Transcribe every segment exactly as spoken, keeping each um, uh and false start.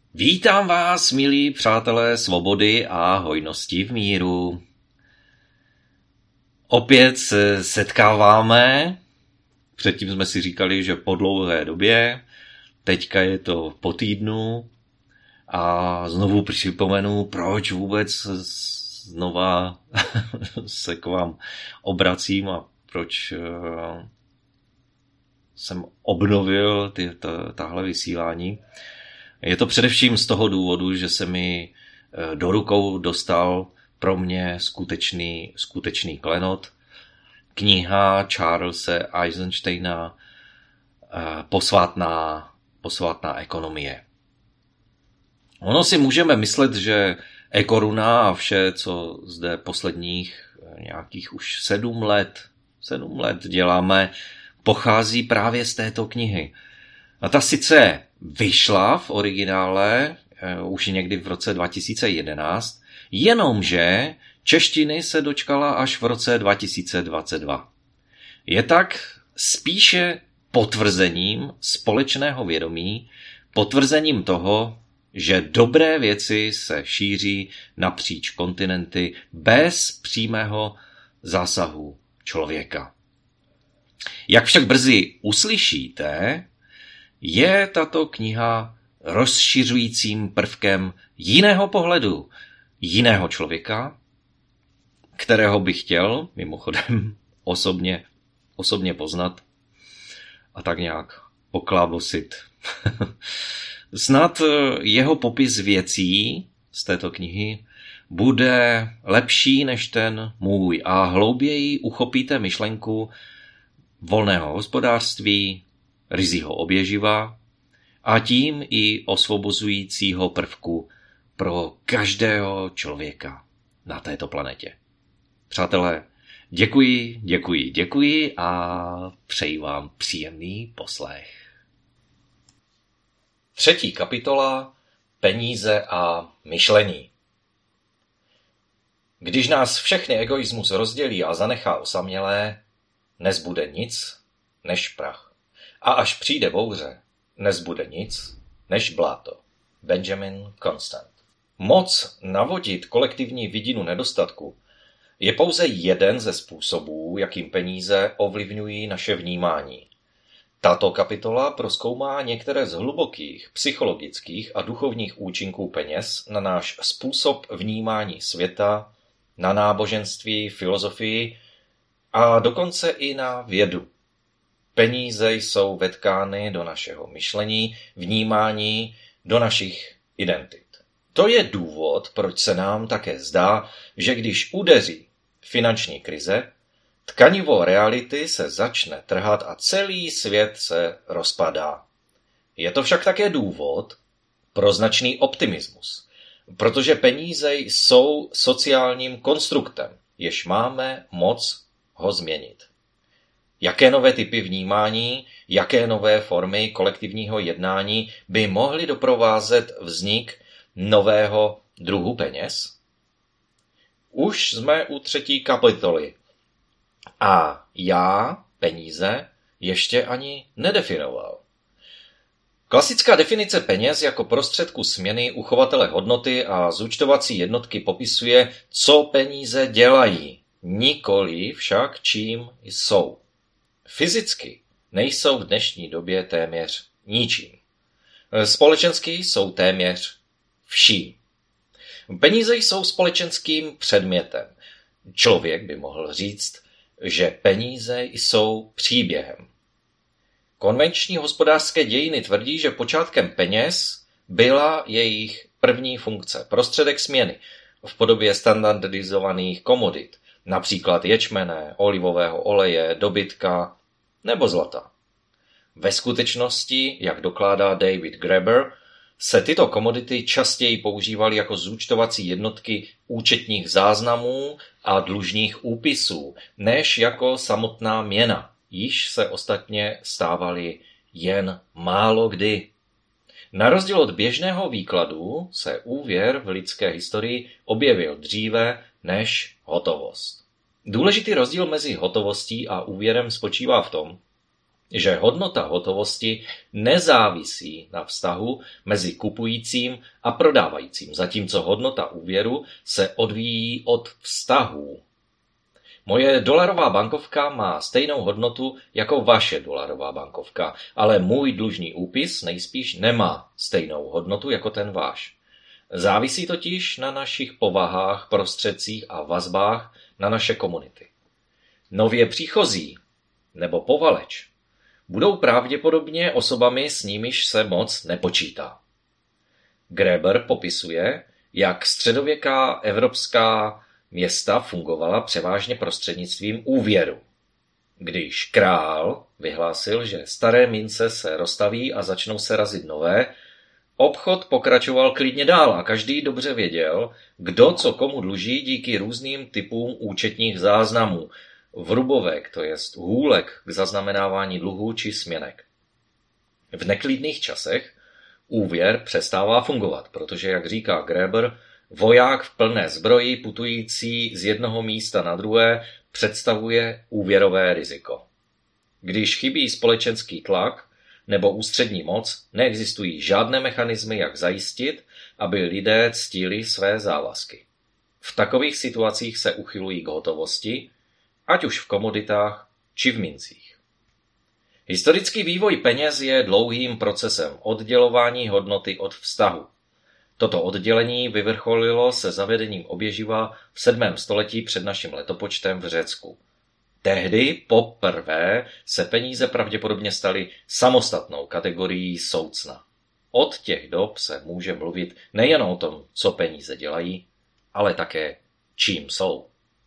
Vítám vás, milí přátelé svobody a hojnosti v míru. Opět se setkáváme. Předtím jsme si říkali, že po dlouhé době. Teďka je to po týdnu. A znovu připomenu, proč vůbec znova se k vám obracím a proč jsem obnovil ty, ta, tahle vysílání. Je to především z toho důvodu, že se mi do rukou dostal pro mě skutečný, skutečný klenot. Kniha Charlese Eisensteina Posvátná, posvátná ekonomie. Ono si můžeme myslet, že ekoruna a vše, co zde posledních nějakých už sedm let, sedm let děláme, pochází právě z této knihy. A ta sice vyšla v originále už někdy v roce dva tisíce jedenáct, jenomže češtiny se dočkala až v roce dva tisíce dvacet dva. Je tak spíše potvrzením společného vědomí, potvrzením toho, že dobré věci se šíří napříč kontinenty bez přímého zásahu člověka. Jak však brzy uslyšíte, je tato kniha rozšiřujícím prvkem jiného pohledu, jiného člověka, kterého bych chtěl, mimochodem, osobně, osobně poznat a tak nějak poklábosit. Snad jeho popis věcí z této knihy bude lepší než ten můj a hlouběji uchopíte myšlenku volného hospodářství, ryzího oběživa a tím i osvobozujícího prvku pro každého člověka na této planetě. Přátelé, děkuji, děkuji, děkuji a přeji vám příjemný poslech. Třetí kapitola Peníze a myšlení. Když nás všechny egoismus rozdělí a zanechá osamělé, nezbude nic než prach. A až přijde bouře, nezbude nic než bláto. Benjamin Constant. Moc navodit kolektivní vidinu nedostatku je pouze jeden ze způsobů, jakým peníze ovlivňují naše vnímání. Tato kapitola prozkoumá některé z hlubokých psychologických a duchovních účinků peněz na náš způsob vnímání světa, na náboženství, filozofii a dokonce i na vědu. Peníze jsou vetkány do našeho myšlení, vnímání, do našich identit. To je důvod, proč se nám také zdá, že když udeří finanční krize, tkanivo reality se začne trhat a celý svět se rozpadá. Je to však také důvod pro značný optimismus, protože peníze jsou sociálním konstruktem, jež máme moc ho změnit. Jaké nové typy vnímání, jaké nové formy kolektivního jednání by mohly doprovázet vznik nového druhu peněz? Už jsme u třetí kapitoly a já peníze ještě ani nedefinoval. Klasická definice peněz jako prostředku směny uchovatele hodnoty a zúčtovací jednotky popisuje, co peníze dělají, nikoli však čím jsou. Fyzicky nejsou v dnešní době téměř ničím. Společensky jsou téměř vším. Peníze jsou společenským předmětem. Člověk by mohl říct, že peníze jsou příběhem. Konvenční hospodářské dějiny tvrdí, že počátkem peněz byla jejich první funkce, prostředek směny v podobě standardizovaných komodit, například ječmene, olivového oleje, dobytka nebo zlata. Ve skutečnosti, jak dokládá David Graeber, se tyto komodity častěji používaly jako zúčtovací jednotky účetních záznamů a dlužních úpisů, než jako samotná měna, již se ostatně stávaly jen málo kdy. Na rozdíl od běžného výkladu se úvěr v lidské historii objevil dříve než hotovost. Důležitý rozdíl mezi hotovostí a úvěrem spočívá v tom, že hodnota hotovosti nezávisí na vztahu mezi kupujícím a prodávajícím, zatímco hodnota úvěru se odvíjí od vztahů. Moje dolarová bankovka má stejnou hodnotu jako vaše dolarová bankovka, ale můj dlužný úpis nejspíš nemá stejnou hodnotu jako ten váš. Závisí totiž na našich povahách, prostředcích a vazbách na naše komunity. Nově příchozí nebo povaleč budou pravděpodobně osobami, s nimiž se moc nepočítá. Graeber popisuje, jak středověká evropská města fungovala převážně prostřednictvím úvěru. Když král vyhlásil, že staré mince se roztaví a začnou se razit nové, obchod pokračoval klidně dál a každý dobře věděl, kdo co komu dluží díky různým typům účetních záznamů, vrubovek, to jest hůlek k zaznamenávání dluhů či směnek. V neklidných časech úvěr přestává fungovat, protože, jak říká Graeber, voják v plné zbroji putující z jednoho místa na druhé představuje úvěrové riziko. Když chybí společenský tlak nebo ústřední moc, neexistují žádné mechanismy, jak zajistit, aby lidé ctili své závazky. V takových situacích se uchylují k hotovosti, ať už v komoditách či v mincích. Historický vývoj peněz je dlouhým procesem oddělování hodnoty od vztahu. Toto oddělení vyvrcholilo se zavedením oběživa v sedmém století před naším letopočtem v Řecku. Tehdy poprvé se peníze pravděpodobně staly samostatnou kategorií soucna. Od těch dob se může mluvit nejen o tom, co peníze dělají, ale také čím jsou.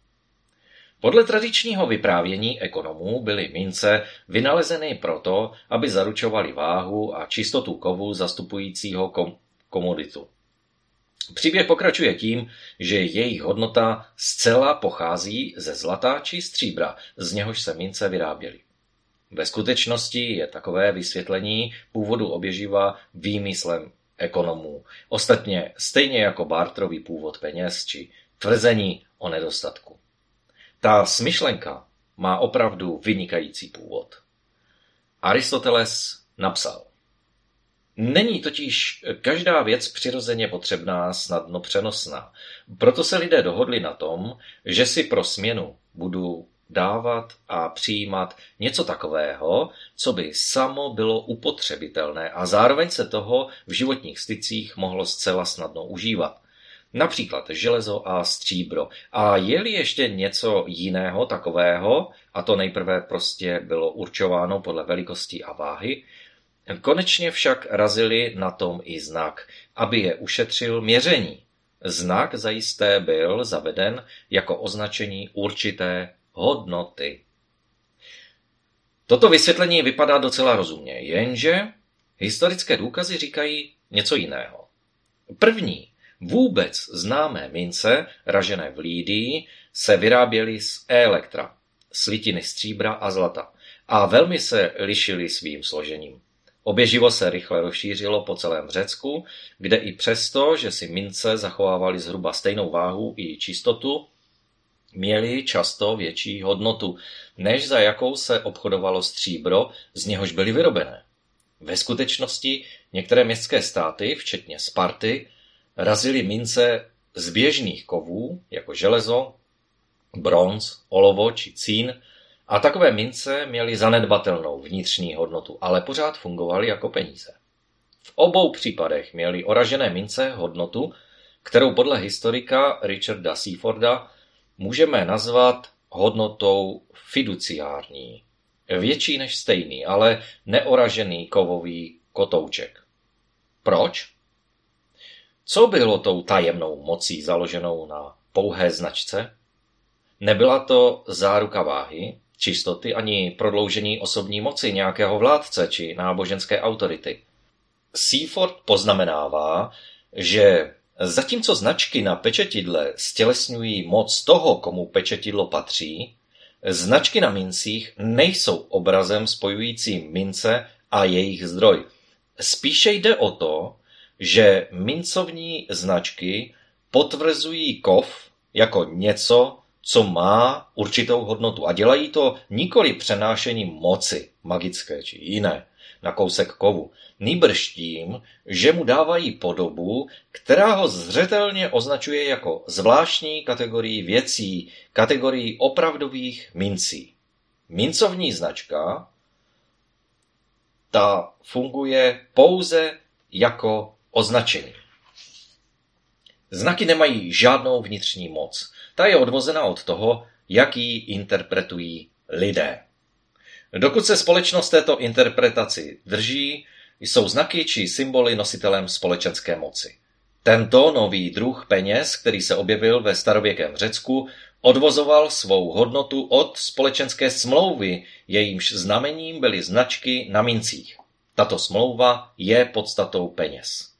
Podle tradičního vyprávění ekonomů byly mince vynalezeny proto, aby zaručovaly váhu a čistotu kovu zastupujícího kom- komoditu. Příběh pokračuje tím, že jejich hodnota zcela pochází ze zlata či stříbra, z něhož se mince vyráběly. Ve skutečnosti je takové vysvětlení původu oběživa výmyslem ekonomů. Ostatně stejně jako barterový původ peněz či tvrzení o nedostatku. Ta smyšlenka má opravdu vynikající původ. Aristoteles napsal: Není totiž každá věc přirozeně potřebná, snadno přenosná. Proto se lidé dohodli na tom, že si pro směnu budu dávat a přijímat něco takového, co by samo bylo upotřebitelné a zároveň se toho v životních stycích mohlo zcela snadno užívat. Například železo a stříbro. A je-li ještě něco jiného takového, a to nejprve prostě bylo určováno podle velikosti a váhy, konečně však razili na tom i znak, aby je ušetřil měření. Znak zajisté byl zaveden jako označení určité hodnoty. Toto vysvětlení vypadá docela rozumně, jenže historické důkazy říkají něco jiného. První vůbec známé mince, ražené v Lýdii, se vyráběly z elektra, slitiny stříbra a zlata, a velmi se lišily svým složením. Oběživo se rychle rozšířilo po celém Řecku, kde i přesto, že si mince zachovávaly zhruba stejnou váhu i čistotu, měly často větší hodnotu, než za jakou se obchodovalo stříbro, z něhož byly vyrobené. Ve skutečnosti některé městské státy, včetně Sparty, razily mince z běžných kovů, jako železo, bronz, olovo či cín, a takové mince měly zanedbatelnou vnitřní hodnotu, ale pořád fungovaly jako peníze. V obou případech měly oražené mince hodnotu, kterou podle historika Richarda Seaforda můžeme nazvat hodnotou fiduciární. Větší než stejný, ale neoražený kovový kotouček. Proč? Co bylo tou tajemnou mocí založenou na pouhé značce? Nebyla to záruka váhy, čistoty ani prodloužení osobní moci nějakého vládce či náboženské autority. Seaford poznamenává, že zatímco značky na pečetidle stělesňují moc toho, komu pečetidlo patří, značky na mincích nejsou obrazem spojujícím mince a jejich zdroj. Spíše jde o to, že mincovní značky potvrzují kov jako něco, co má určitou hodnotu. A dělají to nikoli přenášením moci, magické či jiné, na kousek kovu, nýbrž tím, že mu dávají podobu, která ho zřetelně označuje jako zvláštní kategorii věcí, kategorii opravdových mincí. Mincovní značka, ta funguje pouze jako označení. Znaky nemají žádnou vnitřní moc. Ta je odvozena od toho, jak ji interpretují lidé. Dokud se společnost této interpretaci drží, jsou znaky či symboly nositelem společenské moci. Tento nový druh peněz, který se objevil ve starověkém Řecku, odvozoval svou hodnotu od společenské smlouvy, jejímž znamením byly značky na mincích. Tato smlouva je podstatou peněz.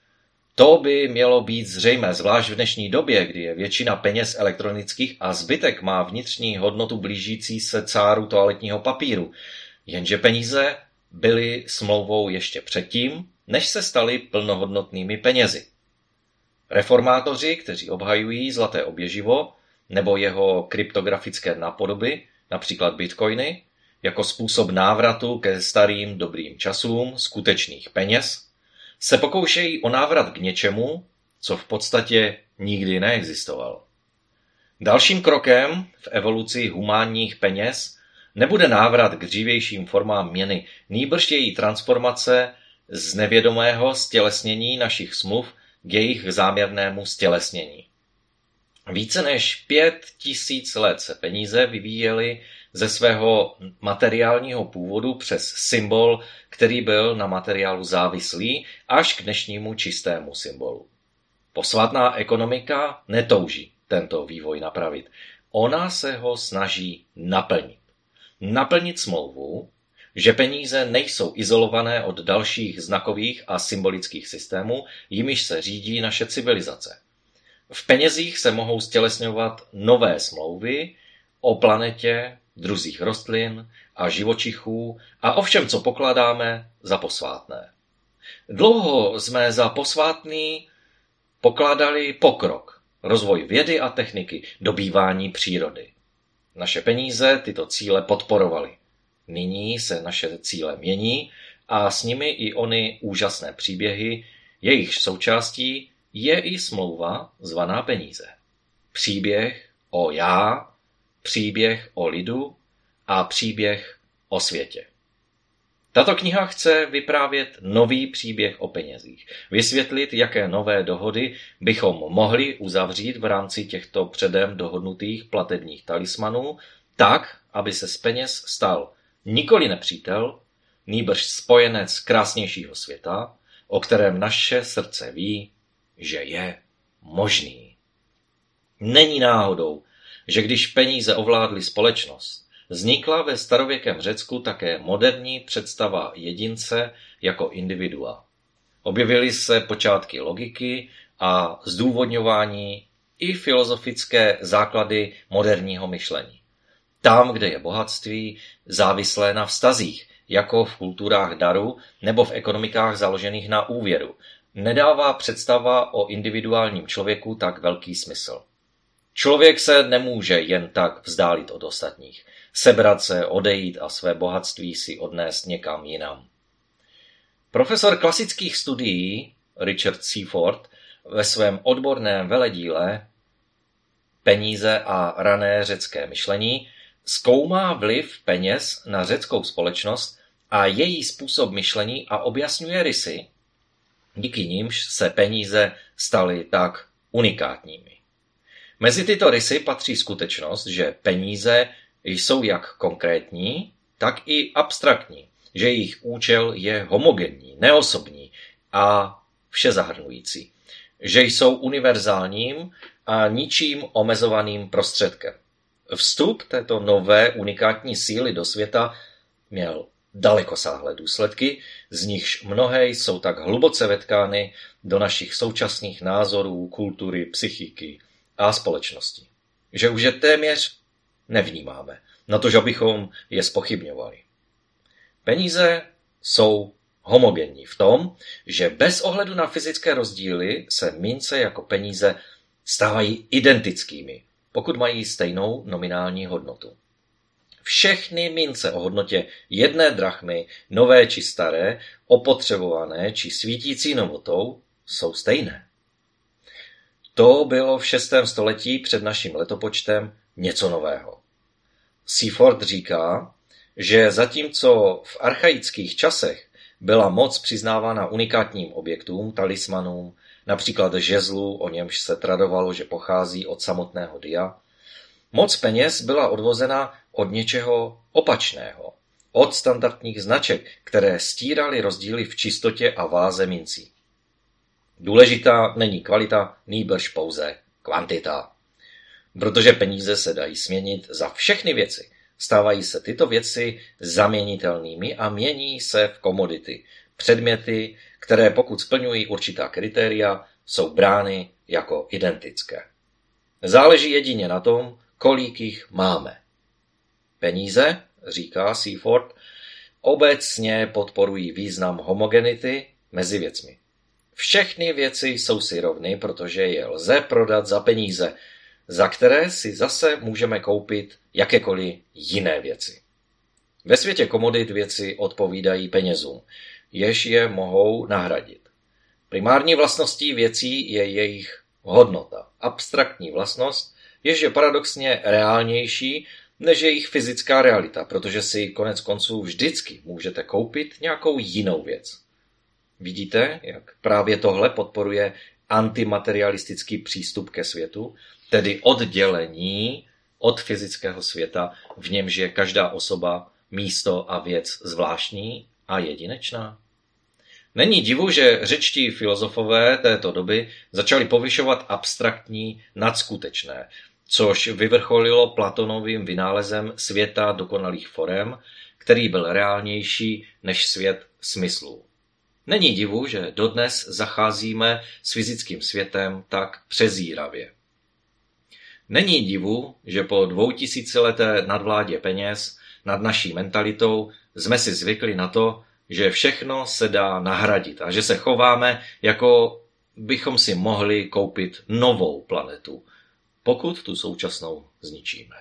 To by mělo být zřejmé, zvlášť v dnešní době, kdy je většina peněz elektronických a zbytek má vnitřní hodnotu blížící se cáru toaletního papíru. Jenže peníze byly smlouvou ještě předtím, než se staly plnohodnotnými penězi. Reformátoři, kteří obhajují zlaté oběživo nebo jeho kryptografické nápodoby, například bitcoiny, jako způsob návratu ke starým dobrým časům skutečných peněz, se pokoušejí o návrat k něčemu, co v podstatě nikdy neexistovalo. Dalším krokem v evoluci humánních peněz nebude návrat k dřívějším formám měny, nýbrž její transformace z nevědomého stělesnění našich smluv k jejich záměrnému stělesnění. Více než pět tisíc let se peníze vyvíjely ze svého materiálního původu přes symbol, který byl na materiálu závislý, až k dnešnímu čistému symbolu. Posvátná ekonomika netouží tento vývoj napravit. Ona se ho snaží naplnit. Naplnit smlouvu, že peníze nejsou izolované od dalších znakových a symbolických systémů, jimiž se řídí naše civilizace. V penězích se mohou stělesňovat nové smlouvy o planetě, druzích rostlin a živočichů a o všem, co pokládáme za posvátné. Dlouho jsme za posvátný pokládali pokrok, rozvoj vědy a techniky, dobývání přírody. Naše peníze tyto cíle podporovaly. Nyní se naše cíle mění a s nimi i ony úžasné příběhy, jejichž součástí je i smlouva zvaná peníze. Příběh o já, příběh o lidu a příběh o světě. Tato kniha chce vyprávět nový příběh o penězích, vysvětlit, jaké nové dohody bychom mohli uzavřít v rámci těchto předem dohodnutých platebních talismanů, tak, aby se z peněz stal nikoli nepřítel, nýbrž spojenec krásnějšího světa, o kterém naše srdce ví, že je možný. Není náhodou, že když peníze ovládly společnost, vznikla ve starověkém Řecku také moderní představa jedince jako individua. Objevily se počátky logiky a zdůvodňování i filozofické základy moderního myšlení. Tam, kde je bohatství závislé na vztazích, jako v kulturách daru nebo v ekonomikách založených na úvěru, nedává představa o individuálním člověku tak velký smysl. Člověk se nemůže jen tak vzdálit od ostatních, sebrat se, odejít a své bohatství si odnést někam jinam. Profesor klasických studií Richard Seaford ve svém odborném veledíle Peníze a rané řecké myšlení zkoumá vliv peněz na řeckou společnost a její způsob myšlení a objasňuje rysy, díky nimž se peníze staly tak unikátními. Mezi tyto rysy patří skutečnost, že peníze jsou jak konkrétní, tak i abstraktní, že jejich účel je homogenní, neosobní a všezahrnující, že jsou univerzálním a ničím omezovaným prostředkem. Vstup této nové unikátní síly do světa měl dalekosáhlé důsledky, z nichž mnohé jsou tak hluboce vetkány do našich současných názorů, kultury, psychiky a společnosti, že už je téměř nevnímáme, na to, že bychom je zpochybňovali. Peníze jsou homogenní v tom, že bez ohledu na fyzické rozdíly se mince jako peníze stávají identickými, pokud mají stejnou nominální hodnotu. Všechny mince o hodnotě jedné drachmy, nové či staré, opotřebované či svítící novotou, jsou stejné. To bylo v šestém století před naším letopočtem něco nového. Seaford říká, že zatímco v archaických časech byla moc přiznávána unikátním objektům, talismanům, například žezlu, o němž se tradovalo, že pochází od samotného dia, moc peněz byla odvozena od něčeho opačného, od standardních značek, které stíraly rozdíly v čistotě a váze mincí. Důležitá není kvalita, nýbrž pouze kvantita. Protože peníze se dají směnit za všechny věci. Stávají se tyto věci zaměnitelnými a mění se v komodity, předměty, které pokud splňují určitá kritéria, jsou brány jako identické. Záleží jedině na tom, kolik jich máme. Peníze, říká Seaford, obecně podporují význam homogenity mezi věcmi. Všechny věci jsou si rovny, protože je lze prodat za peníze, za které si zase můžeme koupit jakékoliv jiné věci. Ve světě komodit věci odpovídají penězům, jež je mohou nahradit. Primární vlastností věcí je jejich hodnota. Abstraktní vlastnost, jež je paradoxně reálnější než jejich fyzická realita, protože si konec konců vždycky můžete koupit nějakou jinou věc. Vidíte, jak právě tohle podporuje antimaterialistický přístup ke světu, tedy oddělení od fyzického světa, v němž je každá osoba, místo a věc zvláštní a jedinečná? Není divu, že řečtí filozofové této doby začali povyšovat abstraktní nad skutečné, což vyvrcholilo Platonovým vynálezem světa dokonalých forem, který byl reálnější než svět smyslů. Není divu, že dodnes zacházíme s fyzickým světem tak přezíravě. Není divu, že po dvoutisícileté nadvládě peněz nad naší mentalitou jsme si zvykli na to, že všechno se dá nahradit a že se chováme, jako bychom si mohli koupit novou planetu, pokud tu současnou zničíme.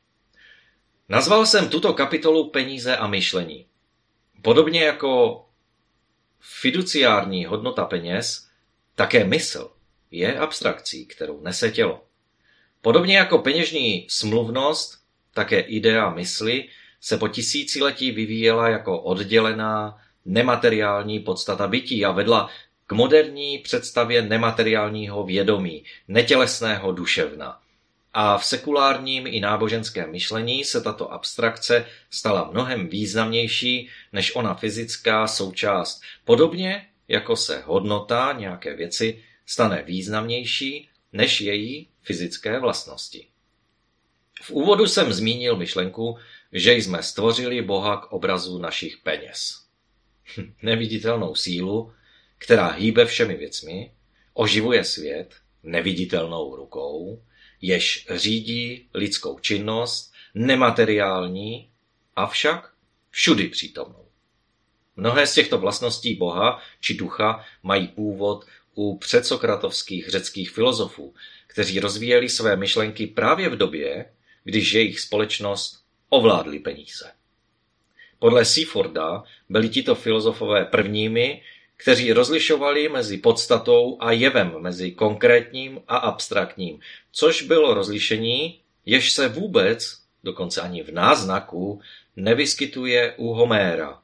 Nazval jsem tuto kapitolu Peníze a myšlení. Podobně jako fiduciární hodnota peněz, také mysl je abstrakcí, kterou nese tělo. Podobně jako peněžní smluvnost, také idea mysli se po tisíciletí vyvíjela jako oddělená nemateriální podstata bytí a vedla k moderní představě nemateriálního vědomí, netělesného duševna. A v sekulárním i náboženském myšlení se tato abstrakce stala mnohem významnější než ona fyzická součást, podobně jako se hodnota nějaké věci stane významnější než její fyzické vlastnosti. V úvodu jsem zmínil myšlenku, že jsme stvořili Boha k obrazu našich peněz. Neviditelnou sílu, která hýbe všemi věcmi, oživuje svět neviditelnou rukou, jež řídí lidskou činnost, nemateriální, avšak všudy přítomnou. Mnohé z těchto vlastností Boha či ducha mají původ u předsokratovských řeckých filozofů, kteří rozvíjeli své myšlenky právě v době, když jejich společnost ovládly peníze. Podle Seaforda byli tito filozofové prvními, kteří rozlišovali mezi podstatou a jevem, mezi konkrétním a abstraktním, což bylo rozlišení, jež se vůbec, dokonce ani v náznaku, nevyskytuje u Homéra.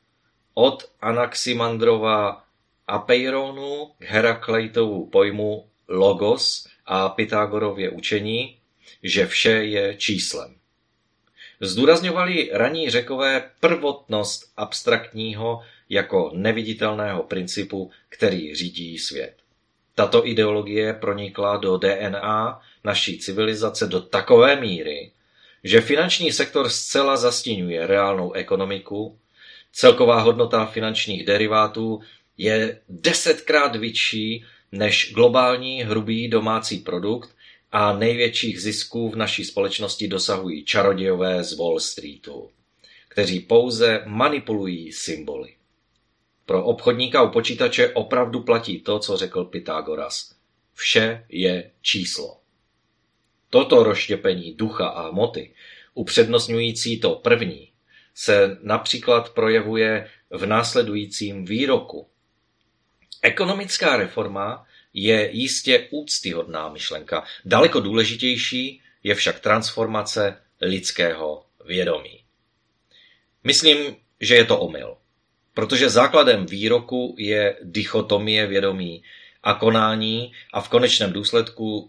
Od Anaximandrova Apeironu k Herakleitovu pojmu logos a Pythagorově učení, že vše je číslem. Zdůrazňovali raní Řekové prvotnost abstraktního jako neviditelného principu, který řídí svět. Tato ideologie pronikla do D N A naší civilizace do takové míry, že finanční sektor zcela zastíňuje reálnou ekonomiku, celková hodnota finančních derivátů je desetkrát vyšší než globální hrubý domácí produkt a největších zisků v naší společnosti dosahují čarodějové z Wall Streetu, kteří pouze manipulují symboly. Pro obchodníka u počítače opravdu platí to, co řekl Pythagoras. Vše je číslo. Toto rozštěpení ducha a hmoty upřednostňující to první, se například projevuje v následujícím výroku. Ekonomická reforma je jistě úctyhodná myšlenka. Daleko důležitější je však transformace lidského vědomí. Myslím, že je to omyl, protože základem výroku je dichotomie vědomí a konání a v konečném důsledku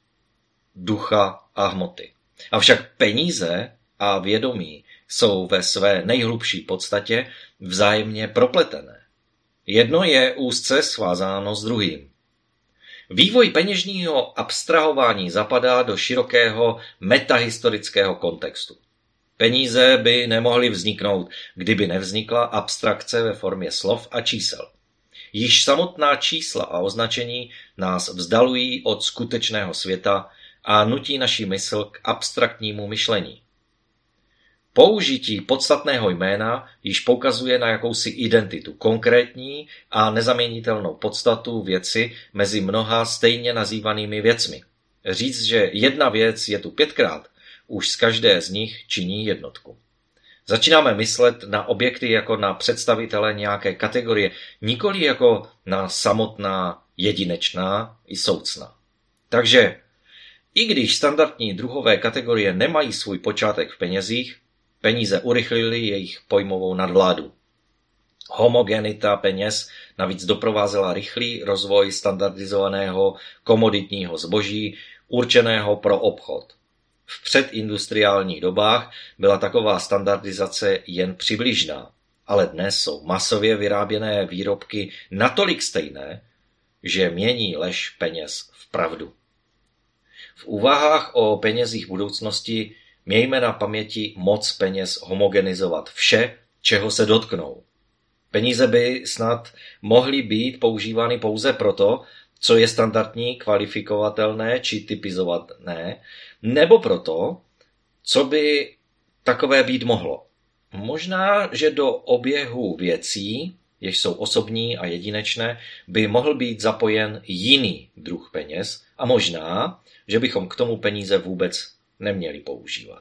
ducha a hmoty. Avšak peníze a vědomí jsou ve své nejhlubší podstatě vzájemně propletené. Jedno je úzce svázáno s druhým. Vývoj peněžního abstrahování zapadá do širokého metahistorického kontextu. Peníze by nemohly vzniknout, kdyby nevznikla abstrakce ve formě slov a čísel. Již samotná čísla a označení nás vzdalují od skutečného světa a nutí naši mysl k abstraktnímu myšlení. Použití podstatného jména již poukazuje na jakousi identitu, konkrétní a nezaměnitelnou podstatu věci mezi mnoha stejně nazývanými věcmi. Říct, že jedna věc je tu pětkrát, už z každé z nich činí jednotku. Začínáme myslet na objekty jako na představitele nějaké kategorie, nikoli jako na samotná, jedinečná i soucná. Takže i když standardní druhové kategorie nemají svůj počátek v penězích, peníze urychlily jejich pojmovou nadvládu. Homogenita peněz navíc doprovázela rychlý rozvoj standardizovaného komoditního zboží určeného pro obchod. V předindustriálních dobách byla taková standardizace jen přibližná, ale dnes jsou masově vyráběné výrobky natolik stejné, že mění lež peněz v pravdu. V úvahách o penězích budoucnosti mějme na paměti moc peněz homogenizovat vše, čeho se dotknou. Peníze by snad mohly být používány pouze proto, co je standardní, kvalifikovatelné či typizované, nebo proto, co by takové být mohlo. Možná, že do oběhu věcí, jež jsou osobní a jedinečné, by mohl být zapojen jiný druh peněz a možná, že bychom k tomu peníze vůbec neměli používat.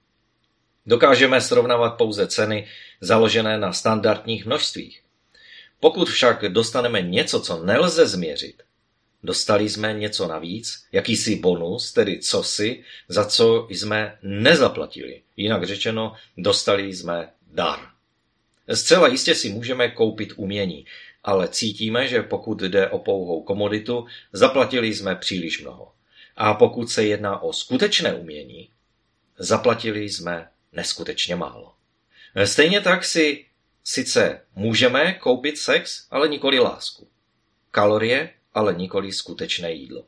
Dokážeme srovnávat pouze ceny založené na standardních množstvích. Pokud však dostaneme něco, co nelze změřit, dostali jsme něco navíc, jakýsi bonus, tedy cosi, za co jsme nezaplatili. Jinak řečeno, dostali jsme dar. Zcela jistě si můžeme koupit umění, ale cítíme, že pokud jde o pouhou komoditu, zaplatili jsme příliš mnoho. A pokud se jedná o skutečné umění, zaplatili jsme neskutečně málo. Stejně tak si sice můžeme koupit sex, ale nikoli lásku. Kalorie, ale nikoli skutečné jídlo.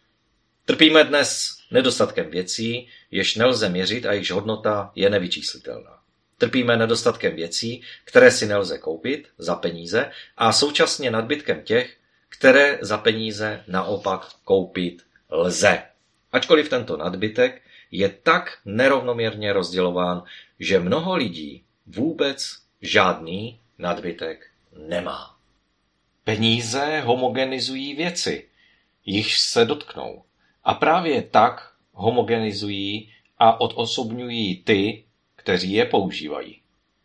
Trpíme dnes nedostatkem věcí, jež nelze měřit a jejichž hodnota je nevyčíslitelná. Trpíme nedostatkem věcí, které si nelze koupit za peníze a současně nadbytkem těch, které za peníze naopak koupit lze. Ačkoliv tento nadbytek je tak nerovnoměrně rozdělován, že mnoho lidí vůbec žádný nadbytek nemá. Peníze homogenizují věci, jichž se dotknou. A právě tak homogenizují a odosobňují ty, kteří je používají.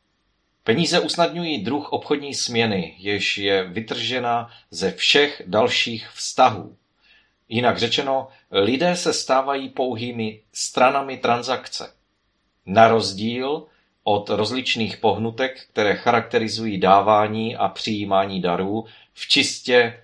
Peníze usnadňují druh obchodní směny, jež je vytržena ze všech dalších vztahů. Jinak řečeno, lidé se stávají pouhými stranami transakce. Na rozdíl od rozličných pohnutek, které charakterizují dávání a přijímání darů, v čistě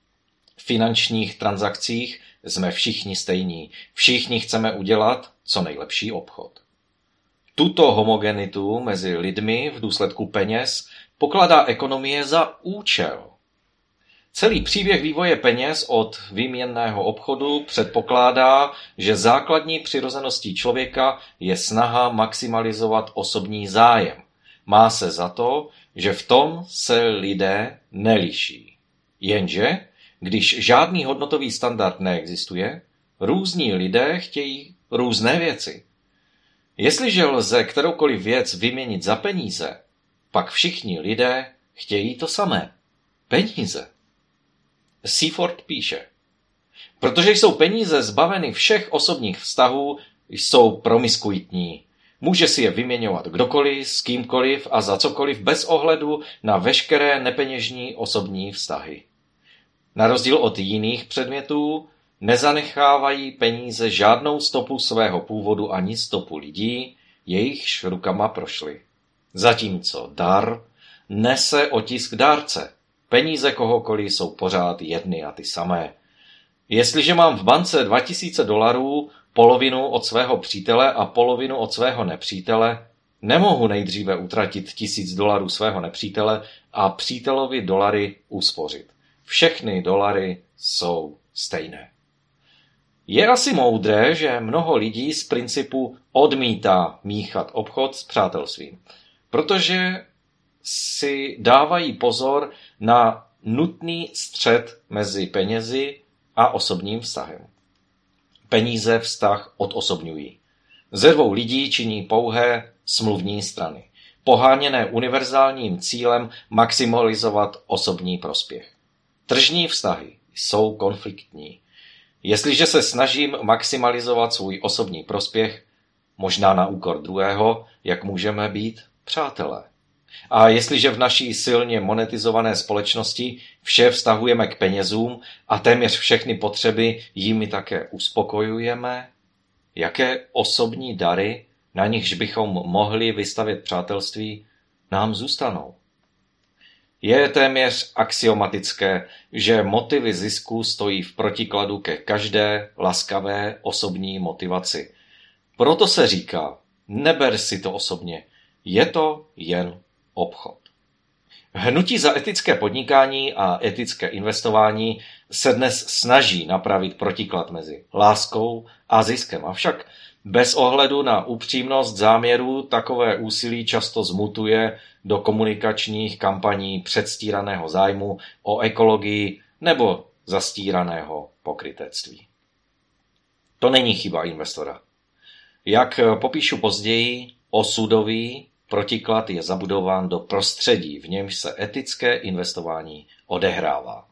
finančních transakcích jsme všichni stejní. Všichni chceme udělat co nejlepší obchod. Tuto homogenitu mezi lidmi v důsledku peněz pokládá ekonomie za účel. Celý příběh vývoje peněz od výměnného obchodu předpokládá, že základní přirozeností člověka je snaha maximalizovat osobní zájem. Má se za to, že v tom se lidé neliší. Jenže, když žádný hodnotový standard neexistuje, různí lidé chtějí různé věci. Jestliže lze kteroukoliv věc vyměnit za peníze, pak všichni lidé chtějí to samé. Peníze. Seaford píše, protože jsou peníze zbaveny všech osobních vztahů, jsou promiskuitní. Může si je vyměňovat kdokoliv, s kýmkoliv a za cokoliv bez ohledu na veškeré nepeněžní osobní vztahy. Na rozdíl od jiných předmětů nezanechávají peníze žádnou stopu svého původu ani stopu lidí, jejichž rukama prošly. Zatímco dar nese otisk dárce. Peníze kohokoliv jsou pořád jedny a ty samé. Jestliže mám v bance dva tisíce dolarů, polovinu od svého přítele a polovinu od svého nepřítele, nemohu nejdříve utratit tisíc dolarů svého nepřítele a přítelovi dolary uspořit. Všechny dolary jsou stejné. Je asi moudré, že mnoho lidí z principu odmítá míchat obchod s přátelstvím, protože si dávají pozor na nutný střet mezi penězi a osobním vztahem. Peníze vztah odosobňují. Ze dvou lidí činí pouhé smluvní strany, poháněné univerzálním cílem maximalizovat osobní prospěch. Tržní vztahy jsou konfliktní. Jestliže se snažím maximalizovat svůj osobní prospěch, možná na úkor druhého, jak můžeme být přátelé. A jestliže v naší silně monetizované společnosti vše vztahujeme k penězům a téměř všechny potřeby jimi také uspokojujeme, jaké osobní dary, na nichž bychom mohli vystavět přátelství, nám zůstanou? Je téměř axiomatické, že motivy zisku stojí v protikladu ke každé laskavé osobní motivaci. Proto se říká, neber si to osobně, je to jen obchod. Hnutí za etické podnikání a etické investování se dnes snaží napravit protiklad mezi láskou a ziskem, avšak bez ohledu na upřímnost záměru takové úsilí často zmutuje do komunikačních kampaní předstíraného zájmu o ekologii nebo zastíraného pokrytectví. To není chyba investora. Jak popíšu později, osudový protiklad je zabudován do prostředí, v němž se etické investování odehrává.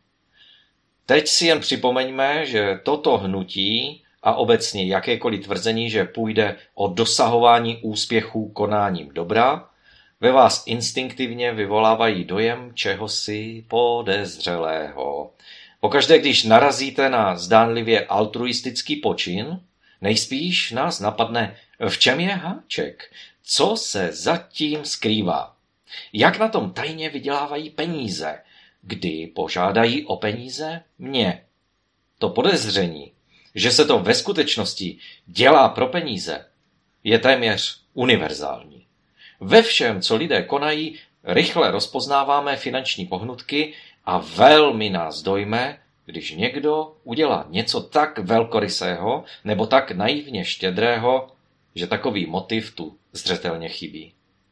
Teď si jen připomeňme, že toto hnutí a obecně jakékoliv tvrzení, že půjde o dosahování úspěchů konáním dobra, ve vás instinktivně vyvolávají dojem čehosi podezřelého. Pokaždé, když narazíte na zdánlivě altruistický počin, nejspíš nás napadne, v čem je háček, co se zatím skrývá, jak na tom tajně vydělávají peníze, kdy požádají o peníze mě. To podezření, že se to ve skutečnosti dělá pro peníze, je téměř univerzální. Ve všem, co lidé konají, rychle rozpoznáváme finanční pohnutky a velmi nás dojme, když někdo udělá něco tak velkorysého nebo tak naivně štědrého, že takový motiv tu zřetelně chybí.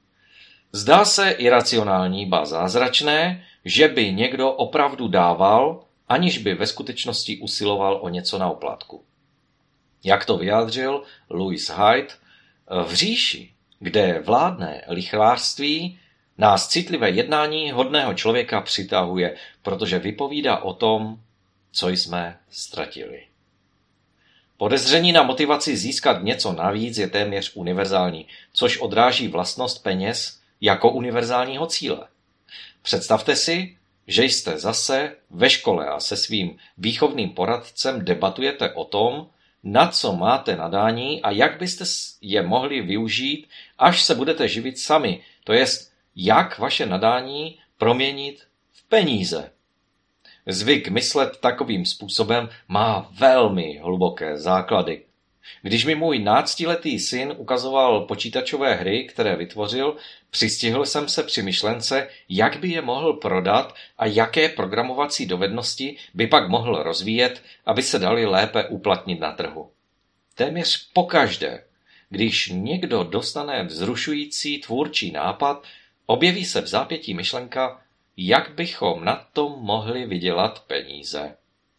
Zdá se iracionální, ba zázračné, že by někdo opravdu dával, aniž by ve skutečnosti usiloval o něco na oplátku. Jak to vyjádřil Louis Hyde, v říši, kde vládne lichvářství, nás citlivé jednání hodného člověka přitahuje, protože vypovídá o tom, co jsme ztratili. Podezření na motivaci získat něco navíc je téměř univerzální, což odráží vlastnost peněz jako univerzálního cíle. Představte si, že jste zase ve škole a se svým výchovným poradcem debatujete o tom, na co máte nadání a jak byste je mohli využít, až se budete živit sami, to jest, jak vaše nadání proměnit v peníze. Zvyk myslet takovým způsobem má velmi hluboké základy. Když mi můj náctiletý syn ukazoval počítačové hry, které vytvořil, přistihl jsem se při myšlence, jak by je mohl prodat a jaké programovací dovednosti by pak mohl rozvíjet, aby se dali lépe uplatnit na trhu. Téměř pokaždé, když někdo dostane vzrušující tvůrčí nápad, objeví se v zápětí myšlenka, jak bychom na tom mohli vydělat peníze.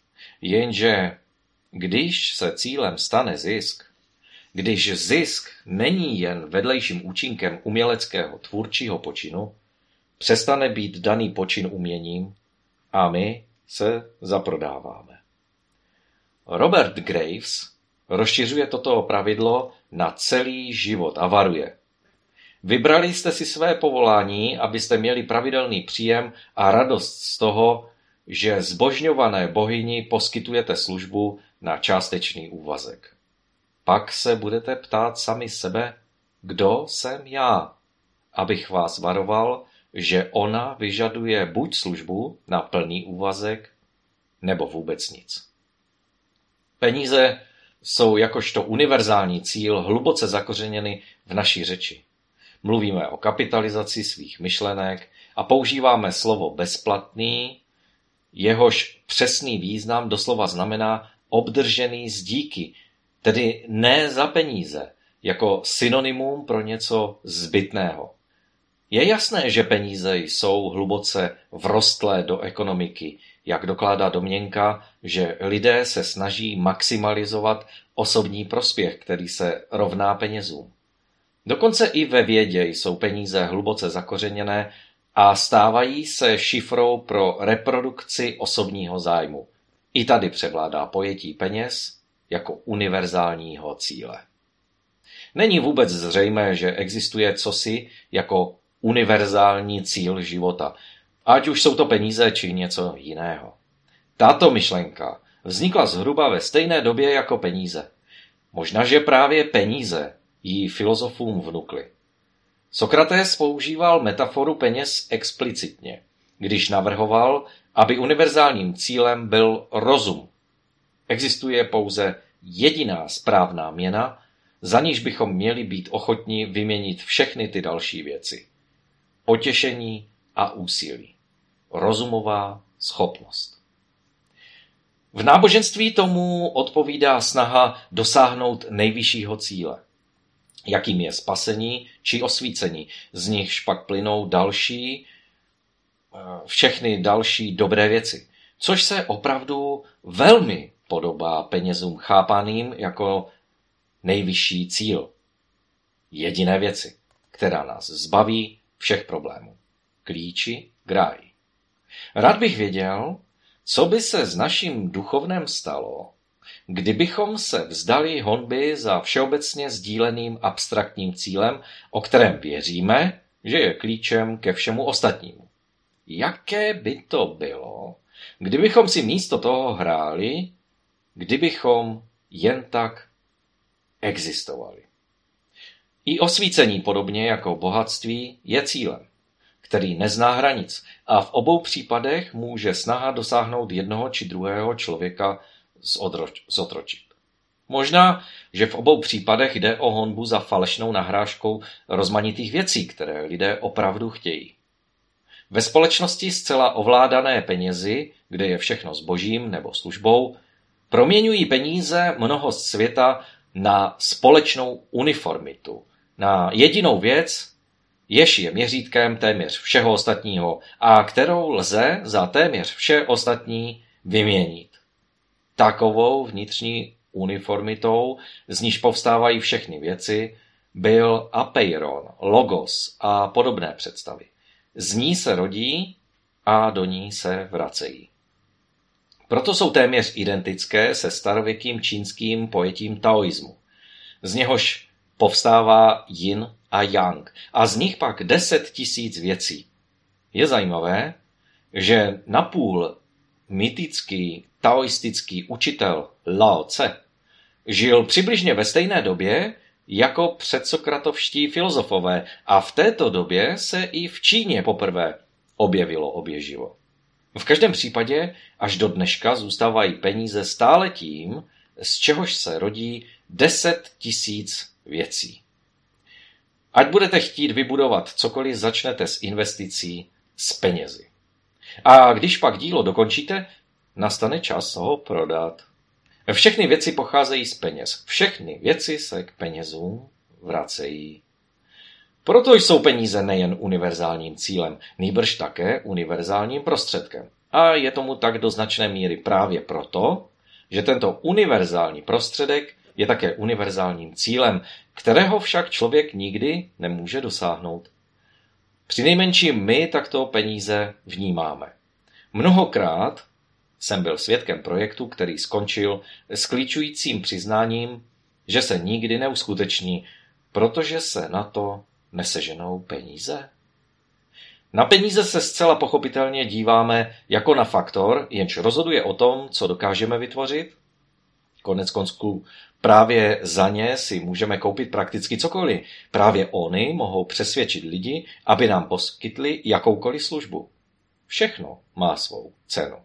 Jenže když se cílem stane zisk, když zisk není jen vedlejším účinkem uměleckého tvůrčího počinu, přestane být daný počin uměním a my se zaprodáváme. Robert Graves rozšiřuje toto pravidlo na celý život a varuje. Vybrali jste si své povolání, abyste měli pravidelný příjem a radost z toho, že zbožňované bohyni poskytujete službu na částečný úvazek. Pak se budete ptát sami sebe, kdo jsem já, abych vás varoval, že ona vyžaduje buď službu na plný úvazek, nebo vůbec nic. Peníze jsou jakožto univerzální cíl hluboce zakořeněny v naší řeči. Mluvíme o kapitalizaci svých myšlenek a používáme slovo bezplatný, jehož přesný význam doslova znamená obdržený z díky, tedy ne za peníze, jako synonymum pro něco zbytného. Je jasné, že peníze jsou hluboce vrostlé do ekonomiky, jak dokládá domněnka, že lidé se snaží maximalizovat osobní prospěch, který se rovná penězům. Dokonce i ve vědě jsou peníze hluboce zakořeněné a stávají se šifrou pro reprodukci osobního zájmu. I tady převládá pojetí peněz jako univerzálního cíle. Není vůbec zřejmé, že existuje cosi jako univerzální cíl života, ať už jsou to peníze či něco jiného. Tato myšlenka vznikla zhruba ve stejné době jako peníze. Možná, že právě peníze ji filozofům vnukly. Sokrates používal metaforu peněz explicitně, když navrhoval, aby univerzálním cílem byl rozum. Existuje pouze jediná správná měna, za níž bychom měli být ochotni vyměnit všechny ty další věci. Potěšení a úsilí. Rozumová schopnost. V náboženství tomu odpovídá snaha dosáhnout nejvyššího cíle, jakým je spasení či osvícení, z nichž pak plynou další, všechny další dobré věci, což se opravdu velmi podobá penězům chápaným jako nejvyšší cíl. Jediné věci, která nás zbaví všech problémů. Klíči k ráji. Rád bych věděl, co by se s naším duchovnem stalo, kdybychom se vzdali honby za všeobecně sdíleným abstraktním cílem, o kterém věříme, že je klíčem ke všemu ostatnímu. Jaké by to bylo, kdybychom si místo toho hráli, kdybychom jen tak existovali? I osvícení, podobně jako bohatství, je cílem, který nezná hranic a v obou případech může snaha dosáhnout jednoho či druhého člověka zotročit. Možná, že v obou případech jde o honbu za falešnou nahrážkou rozmanitých věcí, které lidé opravdu chtějí. Ve společnosti zcela ovládané penězi, kde je všechno zbožím nebo službou, proměňují peníze mnohost světa na společnou uniformitu, na jedinou věc, jež je měřítkem téměř všeho ostatního a kterou lze za téměř vše ostatní vyměnit. Takovou vnitřní uniformitou, z níž povstávají všechny věci, byl apeiron, logos a podobné představy. Z ní se rodí a do ní se vracejí. Proto jsou téměř identické se starověkým čínským pojetím taoismu. Z něhož povstává yin a yang a z nich pak deset tisíc věcí. Je zajímavé, že napůl mytický taoistický učitel Lao Tse žil přibližně ve stejné době jako předsokratovští filozofové a v této době se i v Číně poprvé objevilo obježivo. V každém případě až do dneška zůstávají peníze stále tím, z čehož se rodí deset tisíc věcí. Ať budete chtít vybudovat cokoliv, začnete s investicí s penězi. A když pak dílo dokončíte, nastane čas ho prodat. Všechny věci pocházejí z peněz. Všechny věci se k penězům vracejí. Proto jsou peníze nejen univerzálním cílem, nýbrž také univerzálním prostředkem. A je tomu tak do značné míry právě proto, že tento univerzální prostředek je také univerzálním cílem, kterého však člověk nikdy nemůže dosáhnout. Přinejmenším my takto peníze vnímáme. Mnohokrát jsem byl svědkem projektu, který skončil s klíčujícím přiznáním, že se nikdy neuskuteční, protože se na to neseženou peníze. Na peníze se zcela pochopitelně díváme jako na faktor, jenž rozhoduje o tom, co dokážeme vytvořit. Konec konců právě za ně si můžeme koupit prakticky cokoliv. Právě oni mohou přesvědčit lidi, aby nám poskytli jakoukoliv službu. Všechno má svou cenu.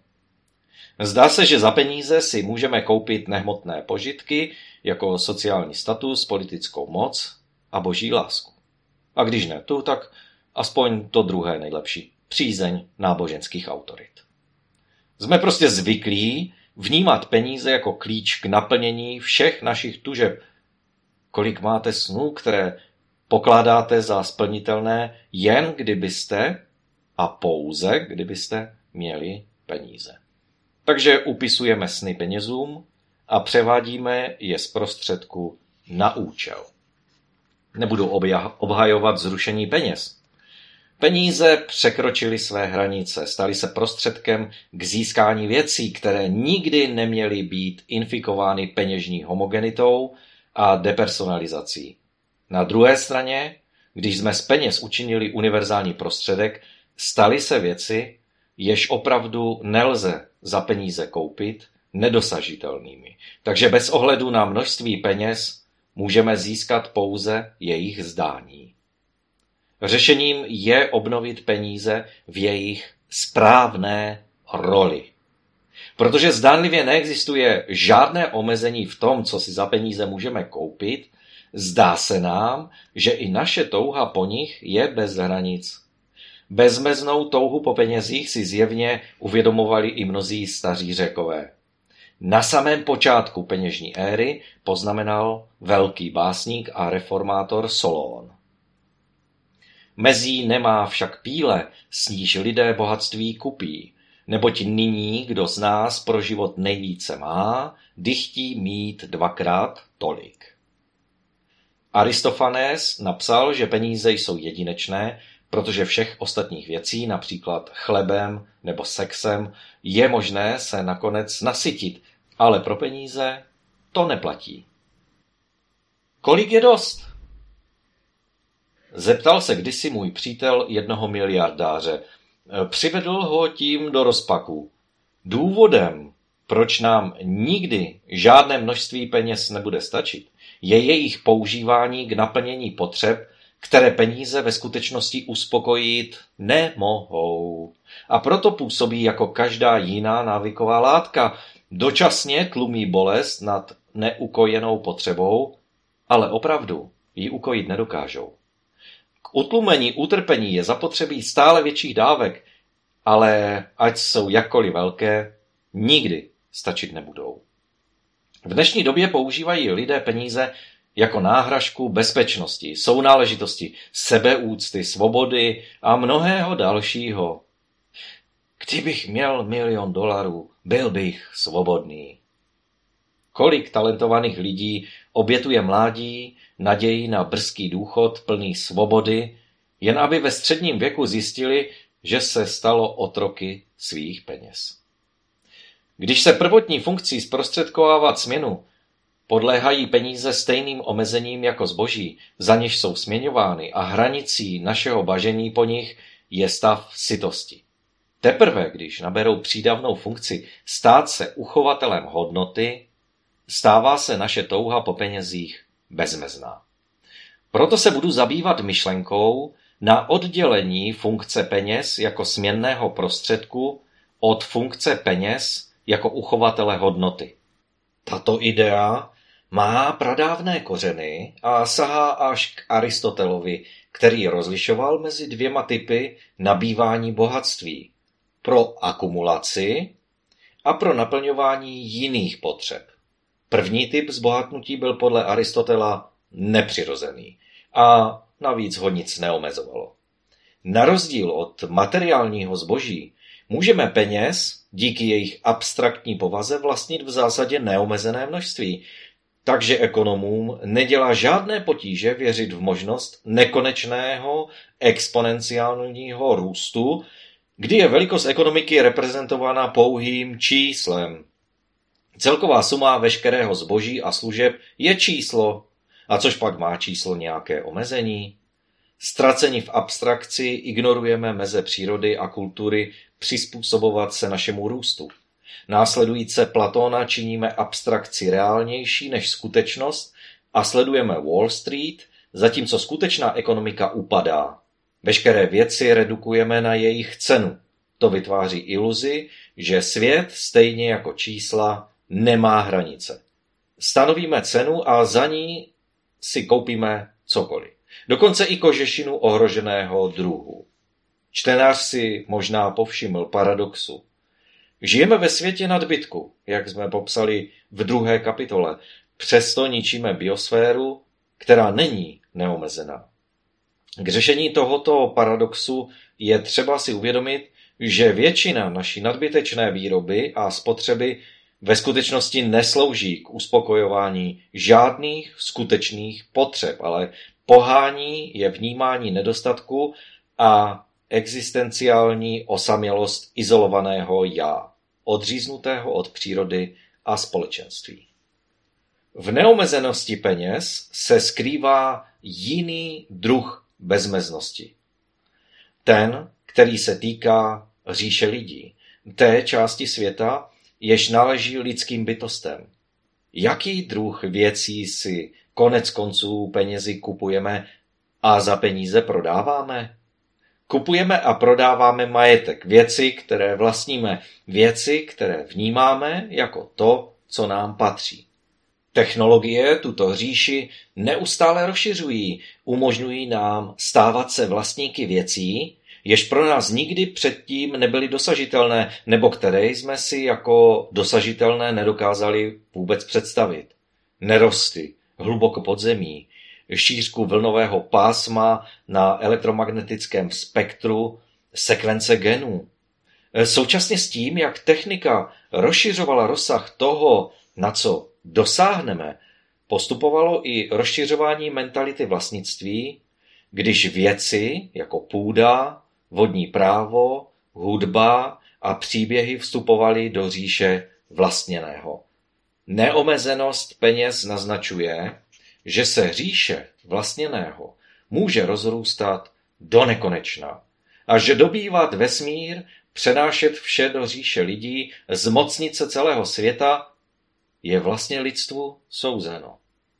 Zdá se, že za peníze si můžeme koupit nehmotné požitky, jako sociální status, politickou moc a boží lásku. A když ne tu, tak aspoň to druhé nejlepší. Přízeň náboženských autorit. Jsme prostě zvyklí vnímat peníze jako klíč k naplnění všech našich tužeb. Kolik máte snů, které pokládáte za splnitelné, jen kdybyste a pouze kdybyste měli peníze. Takže upisujeme sny penězům a převádíme je z prostředku na účel. Nebudu obhajovat zrušení peněz. Peníze překročily své hranice, staly se prostředkem k získání věcí, které nikdy neměly být infikovány peněžní homogenitou a depersonalizací. Na druhé straně, když jsme z peněz učinili univerzální prostředek, staly se věci, jež opravdu nelze za peníze koupit, nedosažitelnými. Takže bez ohledu na množství peněz můžeme získat pouze jejich zdání. Řešením je obnovit peníze v jejich správné roli. Protože zdánlivě neexistuje žádné omezení v tom, co si za peníze můžeme koupit, zdá se nám, že i naše touha po nich je bez hranic. Bezmeznou touhu po penězích si zjevně uvědomovali i mnozí staří Řekové. Na samém počátku peněžní éry poznamenal velký básník a reformátor Solón. Mezí nemá však píle, s níž lidé bohatství kupí, neboť nyní, kdo z nás pro život nejvíce má, dychtí mít dvakrát tolik. Aristofanes napsal, že peníze jsou jedinečné, protože všech ostatních věcí, například chlebem nebo sexem, je možné se nakonec nasytit, ale pro peníze to neplatí. Kolik je dost? Zeptal se kdysi můj přítel jednoho miliardáře. Přivedl ho tím do rozpaku. Důvodem, proč nám nikdy žádné množství peněz nebude stačit, je jejich používání k naplnění potřeb, které peníze ve skutečnosti uspokojit nemohou. A proto působí jako každá jiná návyková látka. Dočasně tlumí bolest nad neukojenou potřebou, ale opravdu ji ukojit nedokážou. K utlumení utrpení je zapotřebí stále větších dávek, ale ať jsou jakkoliv velké, nikdy stačit nebudou. V dnešní době používají lidé peníze jako náhražku bezpečnosti, sounáležitosti, sebeúcty, svobody a mnohého dalšího. Kdybych měl milion dolarů, byl bych svobodný. Kolik talentovaných lidí obětuje mládí, naději na brzký důchod plný svobody, jen aby ve středním věku zjistili, že se stalo otroky svých peněz. Když se prvotní funkcí zprostředkovávat směnu podléhají peníze stejným omezením jako zboží, za něž jsou směňovány a hranicí našeho bažení po nich je stav sytosti. Teprve, když naberou přídavnou funkci stát se uchovatelem hodnoty, stává se naše touha po penězích bezmezná. Proto se budu zabývat myšlenkou na oddělení funkce peněz jako směnného prostředku od funkce peněz jako uchovatele hodnoty. Tato idea má pradávné kořeny a sahá až k Aristotelovi, který rozlišoval mezi dvěma typy nabývání bohatství. Pro akumulaci a pro naplňování jiných potřeb. První typ zbohatnutí byl podle Aristotela nepřirozený a navíc ho nic neomezovalo. Na rozdíl od materiálního zboží můžeme peněz díky jejich abstraktní povaze vlastnit v zásadě neomezené množství, takže ekonomům nedělá žádné potíže věřit v možnost nekonečného exponenciálního růstu kdy je velikost ekonomiky reprezentována pouhým číslem. Celková suma veškerého zboží a služeb je číslo. A což pak má číslo nějaké omezení? Ztraceni v abstrakci ignorujeme meze přírody a kultury přizpůsobovat se našemu růstu. Následujíce Platóna činíme abstrakci reálnější než skutečnost a sledujeme Wall Street, zatímco skutečná ekonomika upadá. Veškeré věci redukujeme na jejich cenu. To vytváří iluzi, že svět, stejně jako čísla, nemá hranice. Stanovíme cenu a za ní si koupíme cokoliv. Dokonce i kožešinu ohroženého druhu. Čtenář si možná povšiml paradoxu. Žijeme ve světě nadbytku, jak jsme popsali v druhé kapitole. Přesto ničíme biosféru, která není neomezená. K řešení tohoto paradoxu je třeba si uvědomit, že většina naší nadbytečné výroby a spotřeby ve skutečnosti neslouží k uspokojování žádných skutečných potřeb, ale pohání je vnímání nedostatku a existenciální osamělost izolovaného já, odříznutého od přírody a společenství. V neomezenosti peněz se skrývá jiný druh bezmeznosti. Ten, který se týká říše lidí, té části světa, jež náleží lidským bytostem. Jaký druh věcí si konec konců penězi kupujeme a za peníze prodáváme? Kupujeme a prodáváme majetek, věci, které vlastníme, věci, které vnímáme jako to, co nám patří. Technologie tuto říši neustále rozšiřují, umožňují nám stávat se vlastníky věcí, jež pro nás nikdy předtím nebyly dosažitelné, nebo které jsme si jako dosažitelné nedokázali vůbec představit. Nerosty, hluboko pod zemí, šířku vlnového pásma na elektromagnetickém spektru, sekvence genů. Současně s tím, jak technika rozšiřovala rozsah toho, na co dosáhneme, postupovalo i rozšiřování mentality vlastnictví, když věci jako půda, vodní právo, hudba a příběhy vstupovaly do říše vlastněného. Neomezenost peněz naznačuje, že se říše vlastněného může rozrůstat do nekonečna a že dobývat vesmír, přenášet vše do říše lidí, zmocnit se celého světa, je vlastně lidstvu souzeno.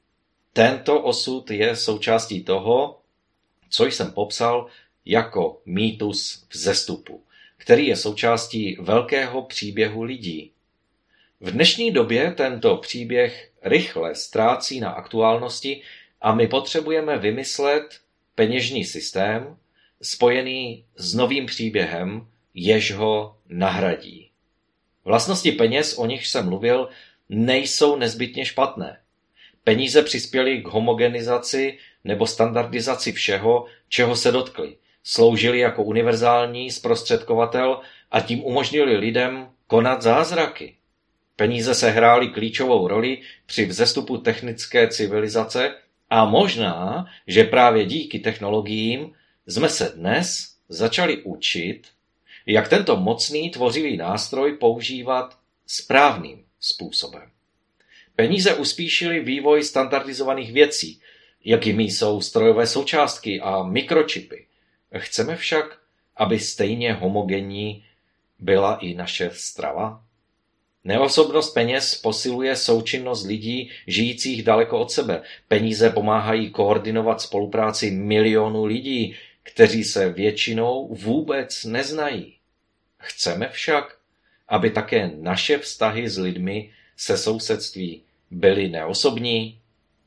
Tento osud je součástí toho, co jsem popsal jako mýtus vzestupu, který je součástí velkého příběhu lidí. V dnešní době tento příběh rychle ztrácí na aktuálnosti a my potřebujeme vymyslet peněžní systém spojený s novým příběhem, jež ho nahradí. Vlastnosti peněz, o nich jsem mluvil, nejsou nezbytně špatné. Peníze přispěly k homogenizaci nebo standardizaci všeho, čeho se dotkli. Sloužili jako univerzální zprostředkovatel a tím umožnili lidem konat zázraky. Peníze sehrály klíčovou roli při vzestupu technické civilizace a možná, že právě díky technologiím jsme se dnes začali učit, jak tento mocný tvořivý nástroj používat správným způsobem. Peníze uspíšily vývoj standardizovaných věcí, jakými jsou strojové součástky a mikročipy. Chceme však, aby stejně homogenní byla i naše strava? Neosobnost peněz posiluje součinnost lidí žijících daleko od sebe. Peníze pomáhají koordinovat spolupráci milionů lidí, kteří se většinou vůbec neznají. Chceme však, aby také naše vztahy s lidmi se sousedství byly neosobní.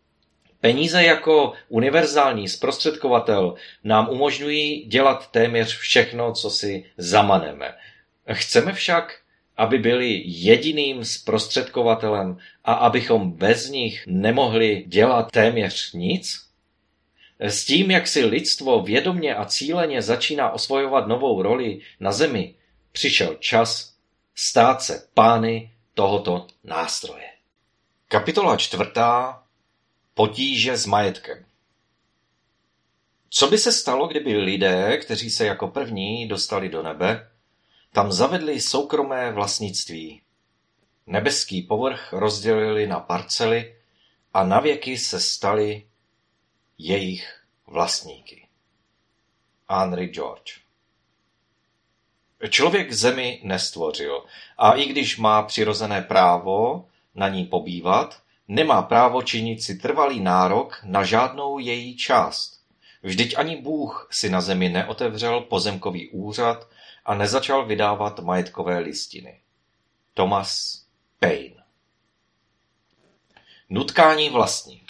Peníze jako univerzální zprostředkovatel nám umožňují dělat téměř všechno, co si zamaneme. Chceme však, aby byli jediným zprostředkovatelem a abychom bez nich nemohli dělat téměř nic? S tím, jak si lidstvo vědomě a cíleně začíná osvojovat novou roli na zemi, přišel čas stát se pány tohoto nástroje. Kapitola čtvrtá. Potíže s majetkem. Co by se stalo, kdyby lidé, kteří se jako první dostali do nebe, Tam zavedli soukromé vlastnictví. Nebeský povrch rozdělili na parcely a navěky se stali jejich vlastníky. Henry George. Člověk zemi nestvořil a i když má přirozené právo na ní pobývat, nemá právo činit si trvalý nárok na žádnou její část. Vždyť ani Bůh si na zemi neotevřel pozemkový úřad a nezačal vydávat majetkové listiny. Thomas Paine. Nutkání vlastnit.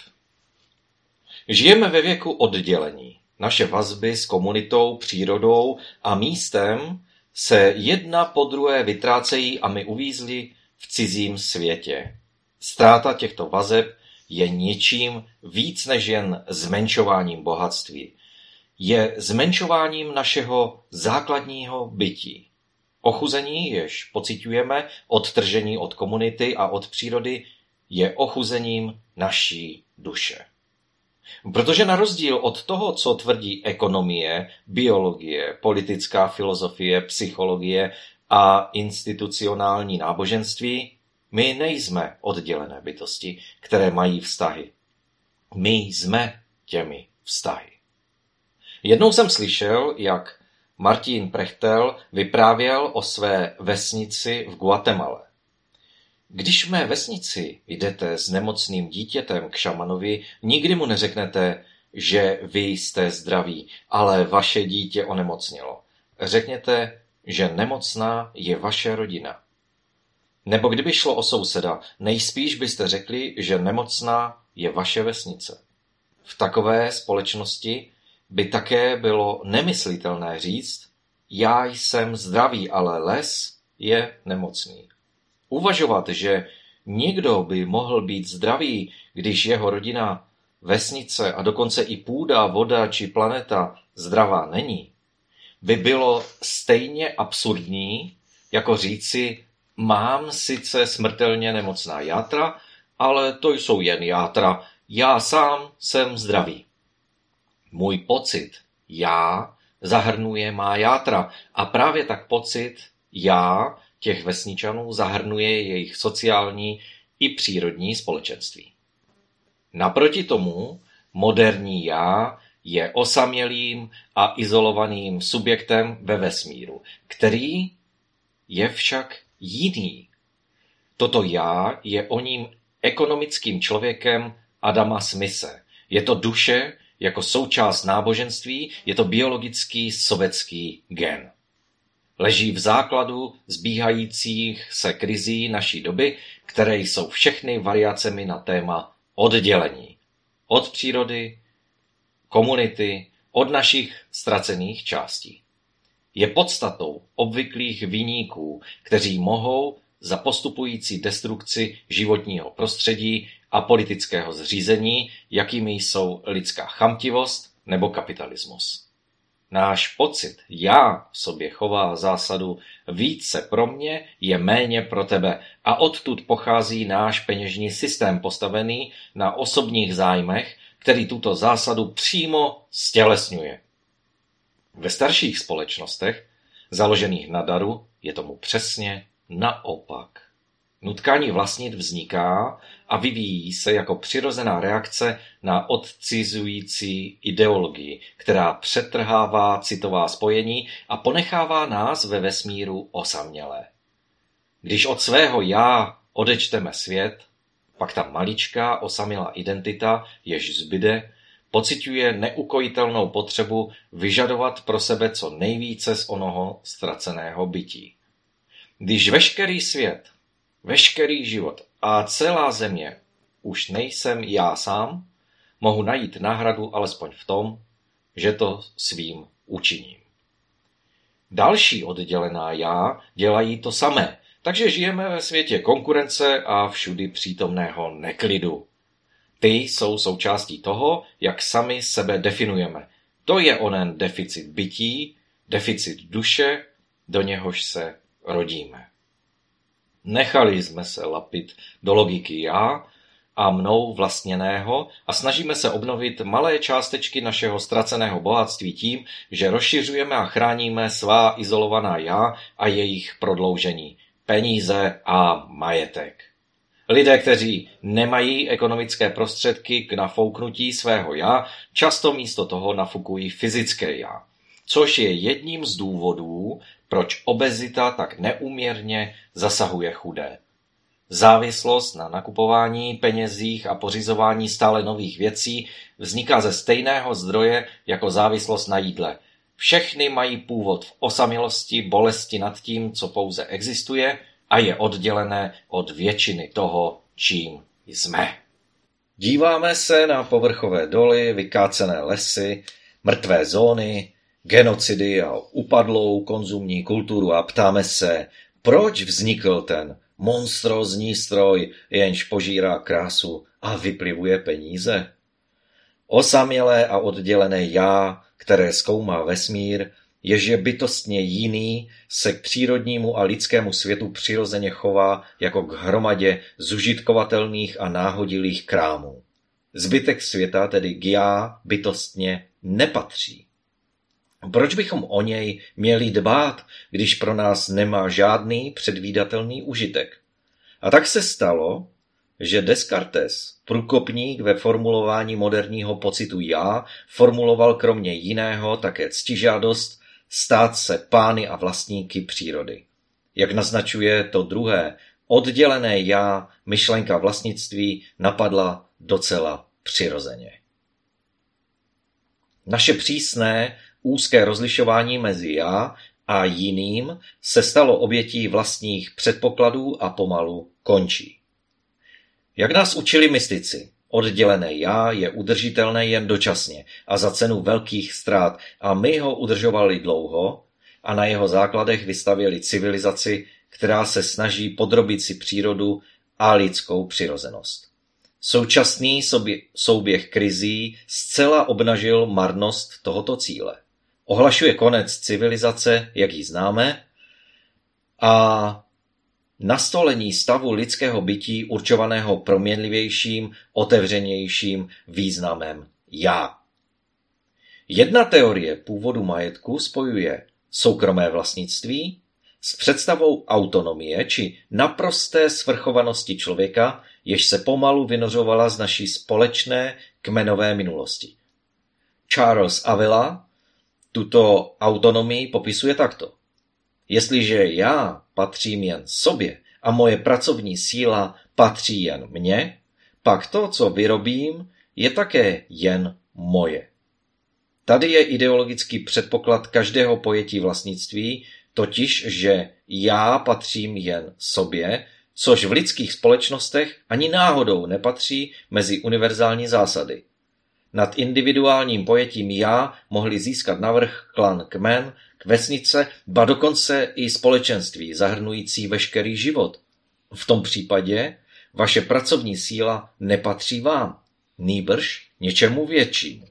Žijeme ve věku oddělení. Naše vazby s komunitou, přírodou a místem se jedna po druhé vytrácejí a my uvízli v cizím světě. Ztráta těchto vazeb je ničím víc než jen zmenšováním bohatství. Je zmenšováním našeho základního bytí. Ochuzení, jež pociťujeme, odtržení od komunity a od přírody, je ochuzením naší duše. Protože na rozdíl od toho, co tvrdí ekonomie, biologie, politická filozofie, psychologie a institucionální náboženství, my nejsme oddělené bytosti, které mají vztahy. My jsme těmi vztahy. Jednou jsem slyšel, jak Martin Prechtel vyprávěl o své vesnici v Guatemale. Když v mé vesnici jdete s nemocným dítětem k šamanovi, nikdy mu neřeknete, že vy jste zdraví, ale vaše dítě onemocnělo. Řekněte, že nemocná je vaše rodina. Nebo kdyby šlo o souseda, nejspíš byste řekli, že nemocná je vaše vesnice. V takové společnosti by také bylo nemyslitelné říct, já jsem zdravý, ale les je nemocný. Uvažovat, že někdo by mohl být zdravý, když jeho rodina, vesnice a dokonce i půda, voda či planeta zdravá není, by bylo stejně absurdní, jako říci, mám sice smrtelně nemocná játra, ale to jsou jen játra, já sám jsem zdravý. Můj pocit já zahrnuje má játra a právě tak pocit já těch vesničanů zahrnuje jejich sociální i přírodní společenství. Naproti tomu moderní já je osamělým a izolovaným subjektem ve vesmíru, který je však jiný. Toto já je oním ekonomickým člověkem Adama Smithe. Je to duše jako součást náboženství, je to biologický sovětský gen. Leží v základu zbíhajících se krizí naší doby, které jsou všechny variacemi na téma oddělení. Od přírody, komunity, od našich ztracených částí. Je podstatou obvyklých viníků, kteří mohou za postupující destrukci životního prostředí a politického zřízení, jakými jsou lidská chamtivost nebo kapitalismus. Náš pocit já v sobě chová zásadu více pro mě je méně pro tebe a odtud pochází náš peněžní systém postavený na osobních zájmech, který tuto zásadu přímo stělesňuje. Ve starších společnostech, založených na daru, je tomu přesně naopak. Nutkání vlastnit vzniká a vyvíjí se jako přirozená reakce na odcizující ideologii, která přetrhává citová spojení a ponechává nás ve vesmíru osamělé. Když od svého já odečteme svět, pak ta maličká osamělá identita, jež zbyde, pociťuje neukojitelnou potřebu vyžadovat pro sebe co nejvíce z onoho ztraceného bytí. Když veškerý svět, veškerý život a celá země už nejsem já sám, mohu najít náhradu alespoň v tom, že to svým učiním. Další oddělená já dělají to samé, takže žijeme ve světě konkurence a všudy přítomného neklidu. Ty jsou součástí toho, jak sami sebe definujeme. To je onen deficit bytí, deficit duše, do něhož se rodíme. Nechali jsme se lapit do logiky já a mnou vlastněného a snažíme se obnovit malé částečky našeho ztraceného bohatství tím, že rozšiřujeme a chráníme svá izolovaná já a jejich prodloužení, peníze a majetek. Lidé, kteří nemají ekonomické prostředky k nafouknutí svého já, často místo toho nafukují fyzické já, což je jedním z důvodů, proč obezita tak neúměrně zasahuje chudé. Závislost na nakupování, penězích a pořizování stále nových věcí vzniká ze stejného zdroje jako závislost na jídle. Všechny mají původ v osamělosti, bolesti nad tím, co pouze existuje a je oddělené od většiny toho, čím jsme. Díváme se na povrchové doly, vykácené lesy, mrtvé zóny, genocidy a upadlou konzumní kulturu a ptáme se, proč vznikl ten monstrózní stroj, jenž požírá krásu a vyplivuje peníze. Osamělé a oddělené já, které zkoumá vesmír, jež je bytostně jiný, se k přírodnímu a lidskému světu přirozeně chová jako k hromadě zužitkovatelných a náhodilých krámů. Zbytek světa, tedy k já, bytostně nepatří. Proč bychom o něj měli dbát, když pro nás nemá žádný předvídatelný užitek? A tak se stalo, že Descartes, průkopník ve formulování moderního pocitu já, formuloval kromě jiného také ctižádost stát se pány a vlastníky přírody. Jak naznačuje to druhé, oddělené já, myšlenka vlastnictví napadla docela přirozeně. Naše přísné, úzké rozlišování mezi já a jiným se stalo obětí vlastních předpokladů a pomalu končí. Jak nás učili mystici, oddělené já je udržitelné jen dočasně a za cenu velkých ztrát a my ho udržovali dlouho a na jeho základech vystavěli civilizaci, která se snaží podrobit si přírodu a lidskou přirozenost. Současný sobě, souběh krizí zcela obnažil marnost tohoto cíle. Ohlašuje konec civilizace, jak ji známe, a nastolení stavu lidského bytí určovaného proměnlivějším, otevřenějším významem já. Jedna teorie původu majetku spojuje soukromé vlastnictví s představou autonomie či naprosté svrchovanosti člověka, jež se pomalu vynořovala z naší společné kmenové minulosti. Charles Avila tuto autonomii popisuje takto. Jestliže já patřím jen sobě a moje pracovní síla patří jen mně, pak to, co vyrobím, je také jen moje. Tady je ideologický předpoklad každého pojetí vlastnictví, totiž, že já patřím jen sobě, což v lidských společnostech ani náhodou nepatří mezi univerzální zásady. Nad individuálním pojetím já mohli získat navrch klan kmen, vesnice, ba dokonce i společenství zahrnující veškerý život. V tom případě vaše pracovní síla nepatří vám, nýbrž něčemu většímu.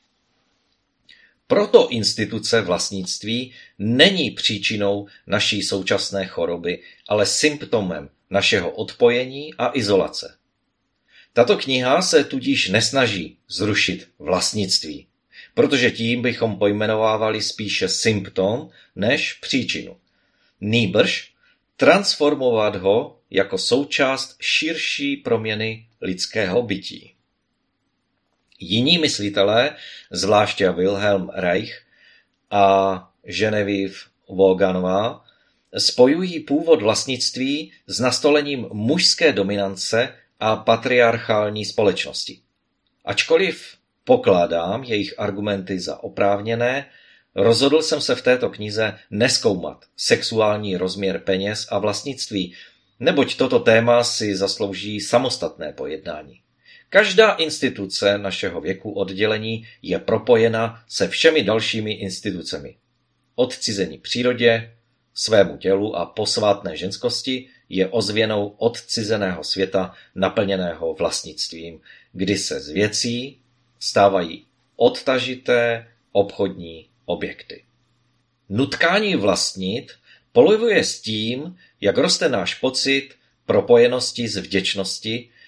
Proto instituce vlastnictví není příčinou naší současné choroby, ale symptomem našeho odpojení a izolace. Tato kniha se tudíž nesnaží zrušit vlastnictví, protože tím bychom pojmenovávali spíše symptom než příčinu. Nýbrž transformovat ho jako součást širší proměny lidského bytí. Jiní myslitelé, zvláště Wilhelm Reich a Genevieve Vaughanová, spojují původ vlastnictví s nastolením mužské dominance a patriarchální společnosti. Ačkoliv pokládám jejich argumenty za oprávněné, rozhodl jsem se v této knize nezkoumat sexuální rozměr peněz a vlastnictví, neboť toto téma si zaslouží samostatné pojednání. Každá instituce našeho věku oddělení je propojena se všemi dalšími institucemi. Odcizení přírodě, svému tělu a posvátné ženskosti je ozvěnou odcizeného světa naplněného vlastnictvím, kdy se z věcí stávají odtažité obchodní objekty. Nutkání vlastnit polevuje s tím, jak roste náš pocit propojenosti z vděčnosti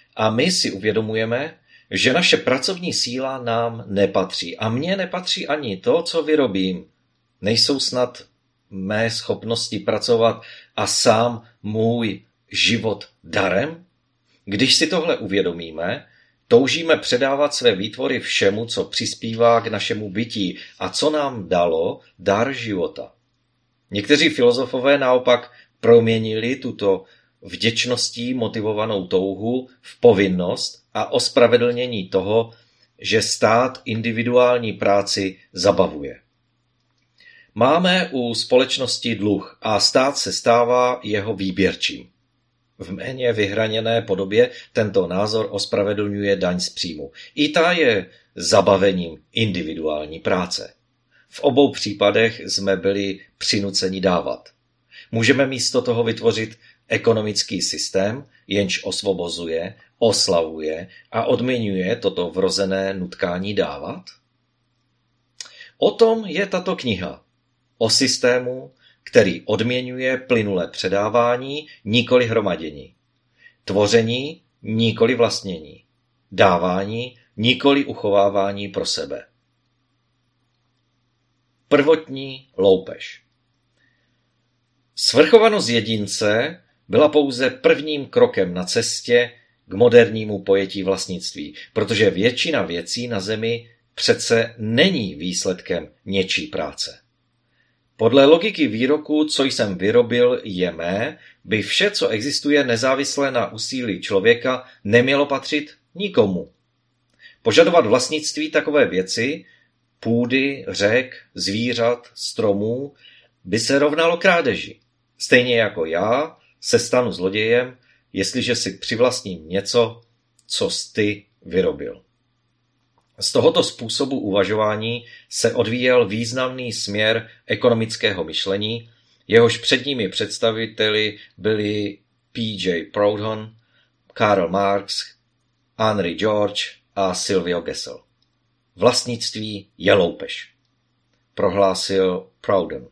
A my si uvědomujeme, že naše pracovní síla nám nepatří. A mně nepatří ani to, co vyrobím. Nejsou snad mé schopnosti pracovat a sám můj život darem? Když si tohle uvědomíme, toužíme předávat své výtvory všemu, co přispívá k našemu bytí a co nám dalo dar života. Někteří filozofové naopak proměnili tuto vděčností motivovanou touhu v povinnost a ospravedlnění toho, že stát individuální práci zabavuje. Máme u společnosti dluh a stát se stává jeho výběrčím. V méně vyhraněné podobě tento názor ospravedlňuje daň z příjmu. I ta je zabavením individuální práce. V obou případech jsme byli přinuceni dávat. Můžeme místo toho vytvořit ekonomický systém, jenž osvobozuje, oslavuje a odměňuje toto vrozené nutkání dávat? O tom je tato kniha. O systému, který odměňuje plynulé předávání, nikoli hromadění. Tvoření, nikoli vlastnění. Dávání, nikoli uchovávání pro sebe. Prvotní loupež. Svrchovanost jedince byla pouze prvním krokem na cestě k modernímu pojetí vlastnictví, protože většina věcí na zemi přece není výsledkem něčí práce. Podle logiky výroku, co jsem vyrobil, je mé, by vše, co existuje nezávisle na úsilí člověka, nemělo patřit nikomu. Požadovat vlastnictví takové věci, půdy, řek, zvířat, stromů, by se rovnalo krádeži. Stejně jako já se stanu zlodějem, jestliže si přivlastním něco, co jsi ty vyrobil. Z tohoto způsobu uvažování se odvíjel významný směr ekonomického myšlení, jehož předními představiteli byli P J Proudhon, Karl Marx, Henry George a Silvio Gesell. Vlastnictví je loupež, prohlásil Proudhon.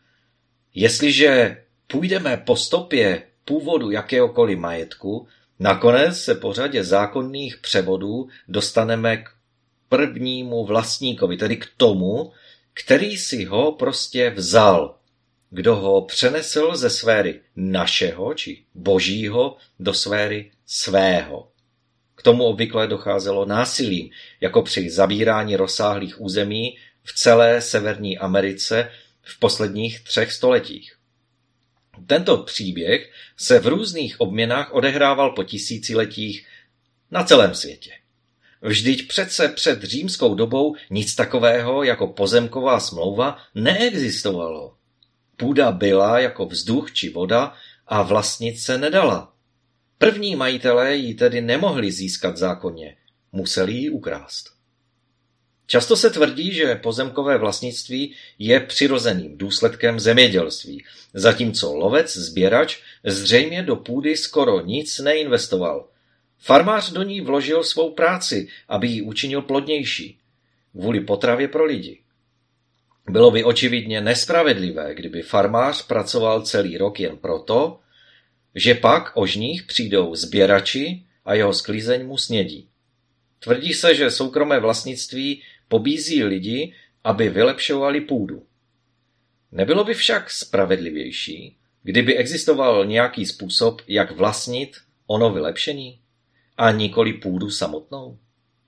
Jestliže půjdeme po stopě původu jakéhokoliv majetku, nakonec se po řadě zákonných převodů dostaneme k prvnímu vlastníkovi, tedy k tomu, který si ho prostě vzal, kdo ho přenesl ze sféry našeho či božího do sféry svého. K tomu obvykle docházelo násilím, jako při zabírání rozsáhlých území v celé Severní Americe v posledních třech stoletích. Tento příběh se v různých obměnách odehrával po tisíciletích na celém světě. Vždyť přece před římskou dobou nic takového jako pozemková smlouva neexistovalo. Půda byla jako vzduch či voda a vlastnit se nedala. První majitelé ji tedy nemohli získat zákonně, museli ji ukrást. Často se tvrdí, že pozemkové vlastnictví je přirozeným důsledkem zemědělství, zatímco lovec, sběrač zřejmě do půdy skoro nic neinvestoval. Farmář do ní vložil svou práci, aby ji učinil plodnější, kvůli potravě pro lidi. Bylo by očividně nespravedlivé, kdyby farmář pracoval celý rok jen proto, že pak o žních přijdou sběrači a jeho sklizeň mu snědí. Tvrdí se, že soukromé vlastnictví pobízí lidi, aby vylepšovali půdu. Nebylo by však spravedlivější, kdyby existoval nějaký způsob, jak vlastnit ono vylepšení, a nikoli půdu samotnou?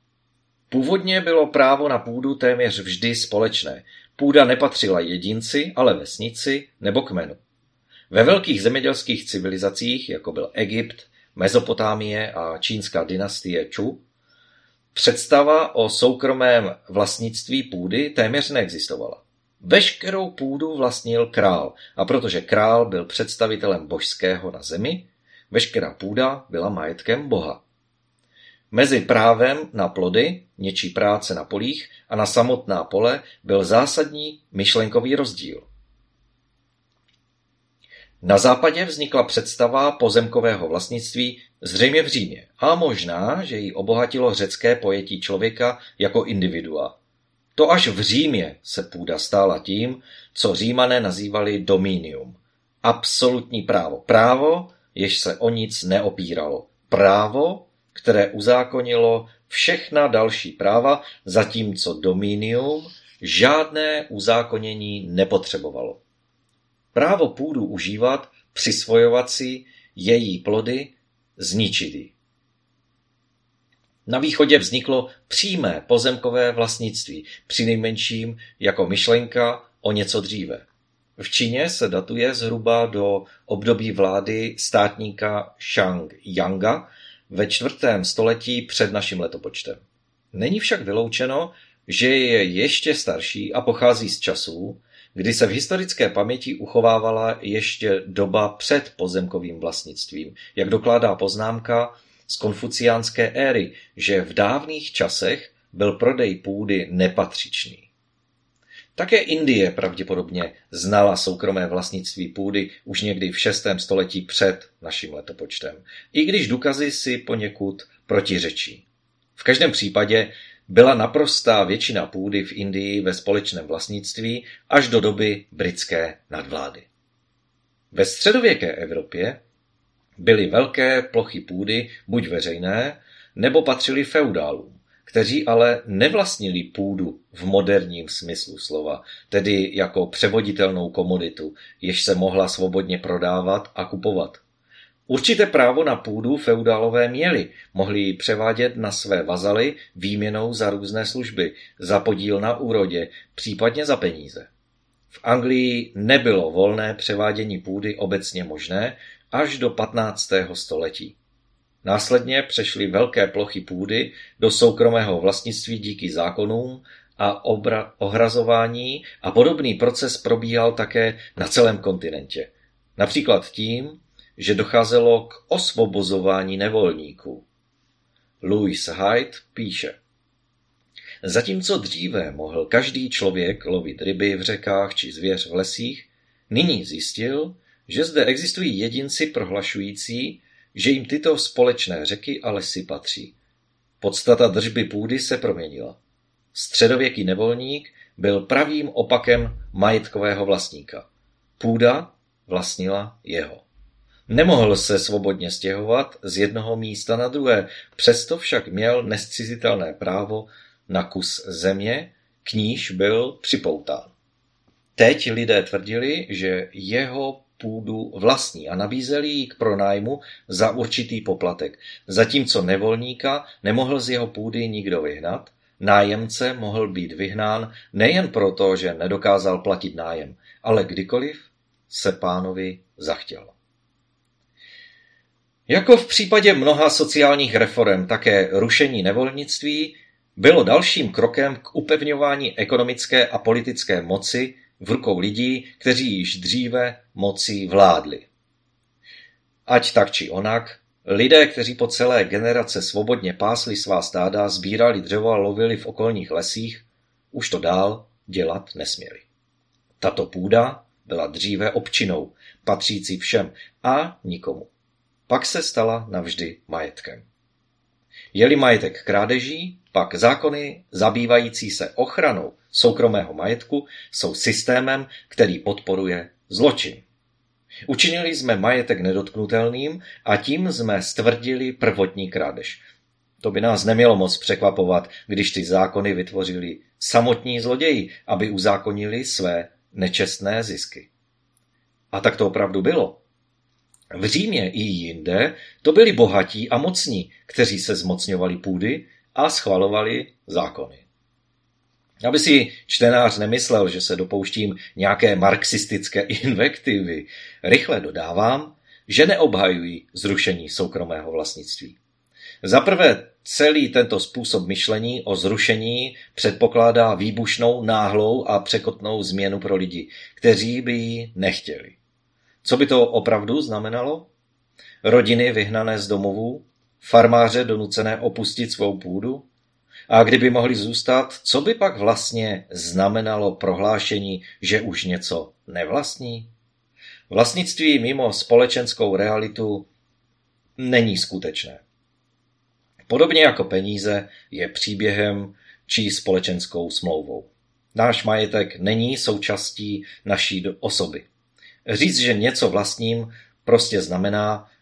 Původně bylo právo na půdu téměř vždy společné. Půda nepatřila jedinci, ale vesnici nebo kmenu. Ve velkých zemědělských civilizacích, jako byl Egypt, Mezopotámie a čínská dynastie Ču, představa o soukromém vlastnictví půdy téměř neexistovala. Veškerou půdu vlastnil král a protože král byl představitelem božského na zemi, veškerá půda byla majetkem Boha. Mezi právem na plody, něčí práce na polích a na samotná pole byl zásadní myšlenkový rozdíl. Na západě vznikla představa pozemkového vlastnictví zřejmě v Římě a možná, že ji obohatilo řecké pojetí člověka jako individua. To až v Římě se půda stála tím, co Římané nazývali dominium. Absolutní právo. Právo, jež se o nic neopíralo. Právo, které uzákonilo všechna další práva, zatímco dominium žádné uzákonění nepotřebovalo. Právo půdu užívat, přisvojovat si její plody, zničit ji. Na východě vzniklo přímé pozemkové vlastnictví, přinejmenším jako myšlenka o něco dříve. V Číně se datuje zhruba do období vlády státníka Shang Yanga ve čtvrtém století před naším letopočtem. Není však vyloučeno, že je ještě starší a pochází z časů, kdy se v historické paměti uchovávala ještě doba před pozemkovým vlastnictvím, jak dokládá poznámka z konfuciánské éry, že v dávných časech byl prodej půdy nepatřičný. Také Indie pravděpodobně znala soukromé vlastnictví půdy už někdy v šestém století před naším letopočtem, i když důkazy si poněkud protiřečí. V každém případě byla naprostá většina půdy v Indii ve společném vlastnictví až do doby britské nadvlády. Ve středověké Evropě byly velké plochy půdy buď veřejné, nebo patřily feudálům, kteří ale nevlastnili půdu v moderním smyslu slova, tedy jako převoditelnou komoditu, jež se mohla svobodně prodávat a kupovat. Určité právo na půdu feudálové měli, mohli ji převádět na své vazaly výměnou za různé služby, za podíl na úrodě, případně za peníze. V Anglii nebylo volné převádění půdy obecně možné až do patnáctého století. Následně přešly velké plochy půdy do soukromého vlastnictví díky zákonům a obra- ohrazování a podobný proces probíhal také na celém kontinentě. Například tím, že docházelo k osvobozování nevolníků. Louis Hyde píše: Zatímco dříve mohl každý člověk lovit ryby v řekách či zvěř v lesích, nyní zjistil, že zde existují jedinci prohlašující, že jim tyto společné řeky a lesy patří. Podstata držby půdy se proměnila. Středověký nevolník byl pravým opakem majetkového vlastníka. Půda vlastnila jeho. Nemohl se svobodně stěhovat z jednoho místa na druhé, přesto však měl nezcizitelné právo na kus země, k níž byl připoután. Teď lidé tvrdili, že jeho půdu vlastní a nabízeli ji k pronájmu za určitý poplatek, zatímco nevolníka nemohl z jeho půdy nikdo vyhnat, nájemce mohl být vyhnán nejen proto, že nedokázal platit nájem, ale kdykoliv se pánovi zachtělo. Jako v případě mnoha sociálních reforem, také rušení nevolnictví bylo dalším krokem k upevňování ekonomické a politické moci v rukou lidí, kteří již dříve mocí vládli. Ať tak či onak, lidé, kteří po celé generace svobodně pásli svá stáda, sbírali dřevo a lovili v okolních lesích, už to dál dělat nesměli. Tato půda byla dříve občinou, patřící všem a nikomu. Pak se stala navždy majetkem. Je-li majetek krádeží, pak zákony zabývající se ochranou soukromého majetku jsou systémem, který podporuje zločin. Učinili jsme majetek nedotknutelným a tím jsme stvrdili prvotní krádež. To by nás nemělo moc překvapovat, když ty zákony vytvořili samotní zloději, aby uzákonili své nečestné zisky. A tak to opravdu bylo. V Římě i jinde to byli bohatí a mocní, kteří se zmocňovali půdy a schvalovali zákony. Aby si čtenář nemyslel, že se dopouštím nějaké marxistické invektivy, rychle dodávám, že neobhajují zrušení soukromého vlastnictví. Za prvé, celý tento způsob myšlení o zrušení předpokládá výbušnou, náhlou a překotnou změnu pro lidi, kteří by ji nechtěli. Co by to opravdu znamenalo? Rodiny vyhnané z domovů? Farmáře donucené opustit svou půdu? A kdyby mohli zůstat, co by pak vlastně znamenalo prohlášení, že už něco nevlastní? Vlastnictví mimo společenskou realitu není skutečné. Podobně jako peníze je příběhem či společenskou smlouvou. Náš majetek není součástí naší osoby. Říct, že něco vlastním, prostě znamená,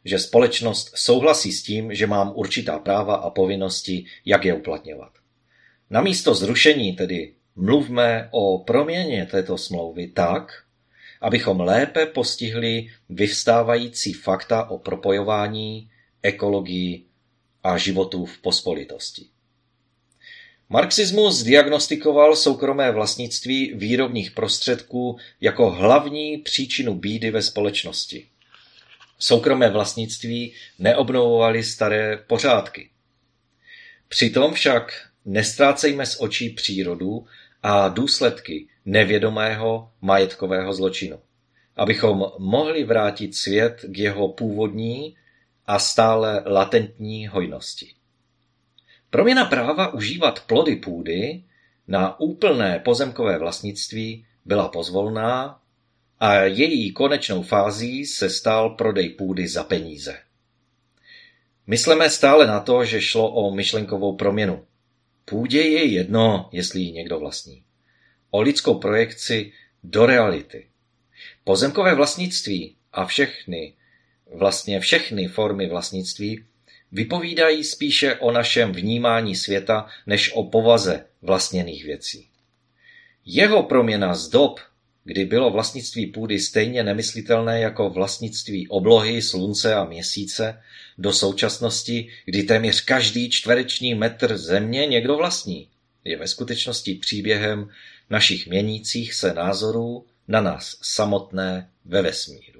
že společnost souhlasí s tím, že mám určitá práva a povinnosti, jak je uplatňovat. Namísto zrušení tedy mluvme o proměně této smlouvy tak, abychom lépe postihli vyvstávající fakta o propojování, ekologii a životu v pospolitosti. Marxismus diagnostikoval soukromé vlastnictví výrobních prostředků jako hlavní příčinu bídy ve společnosti. Soukromé vlastnictví neobnovovaly staré pořádky. Přitom však nestrácejme z očí přírodu a důsledky nevědomého majetkového zločinu, abychom mohli vrátit svět k jeho původní a stále latentní hojnosti. Proměna práva užívat plody půdy na úplné pozemkové vlastnictví byla pozvolná a její konečnou fází se stal prodej půdy za peníze. Myslíme stále na to, že šlo o myšlenkovou proměnu. Půdě je jedno, jestli ji někdo vlastní. O lidskou projekci do reality. Pozemkové vlastnictví a všechny, vlastně všechny formy vlastnictví vypovídají spíše o našem vnímání světa, než o povaze vlastněných věcí. Jeho proměna z dob, kdy bylo vlastnictví půdy stejně nemyslitelné jako vlastnictví oblohy, slunce a měsíce, do současnosti, kdy téměř každý čtvereční metr země někdo vlastní, je ve skutečnosti příběhem našich měnících se názorů na nás samotné ve vesmíru.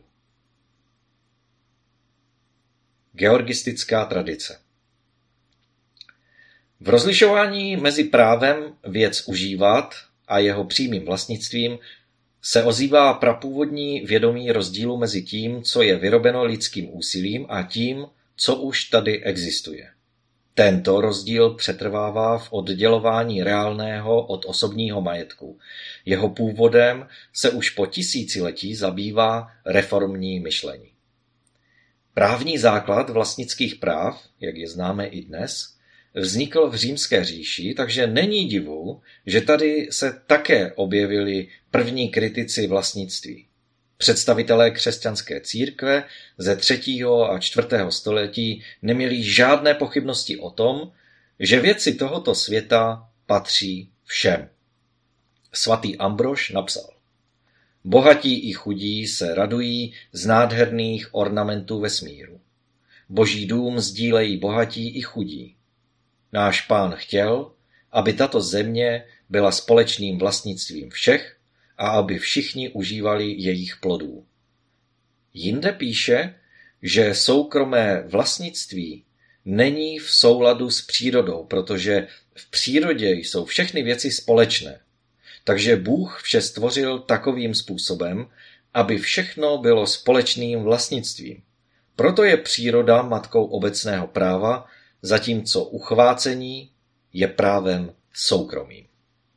Georgistická tradice. V rozlišování mezi právem věc užívat a jeho přímým vlastnictvím se ozývá prapůvodní vědomí rozdílu mezi tím, co je vyrobeno lidským úsilím, a tím, co už tady existuje. Tento rozdíl přetrvává v oddělování reálného od osobního majetku. Jeho původem se už po tisíciletí zabývá reformní myšlení. Právní základ vlastnických práv, jak je známe i dnes, vznikl v Římské říši, takže není divu, že tady se také objevili první kritici vlastnictví. Představitelé křesťanské církve ze třetího a čtvrtého století neměli žádné pochybnosti o tom, že věci tohoto světa patří všem. Svatý Ambrož napsal: Bohatí i chudí se radují z nádherných ornamentů vesmíru. Boží dům sdílejí bohatí i chudí. Náš Pán chtěl, aby tato země byla společným vlastnictvím všech a aby všichni užívali jejich plodů. Jinde píše, že soukromé vlastnictví není v souladu s přírodou, protože v přírodě jsou všechny věci společné. Takže Bůh vše stvořil takovým způsobem, aby všechno bylo společným vlastnictvím. Proto je příroda matkou obecného práva, zatímco uchvácení je právem soukromým.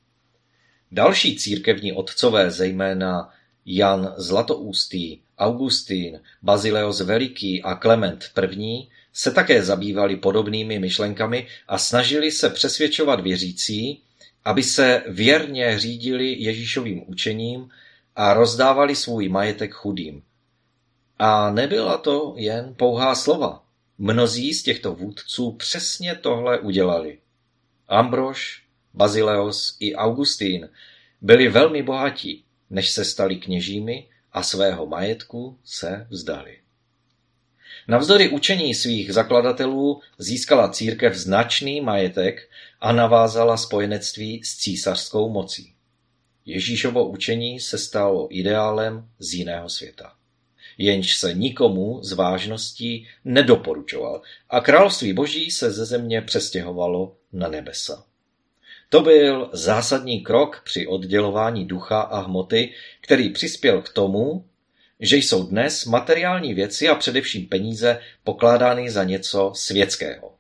Další církevní otcové, zejména Jan Zlatoústý, Augustín, Bazileus Veliký a Klement I., se také zabývali podobnými myšlenkami a snažili se přesvědčovat věřící, aby se věrně řídili Ježíšovým učením a rozdávali svůj majetek chudým. A nebyla to jen pouhá slova. Mnozí z těchto vůdců přesně tohle udělali. Ambrož, Bazileus i Augustín byli velmi bohatí, než se stali kněžími a svého majetku se vzdali. Navzdory učení svých zakladatelů získala církev značný majetek a navázala spojenectví s císařskou mocí. Ježíšovo učení se stalo ideálem z jiného světa, jenž se nikomu z vážností nedoporučoval a království boží se ze země přestěhovalo na nebesa. To byl zásadní krok při oddělování ducha a hmoty, který přispěl k tomu, že jsou dnes materiální věci a především peníze pokládány za něco světského.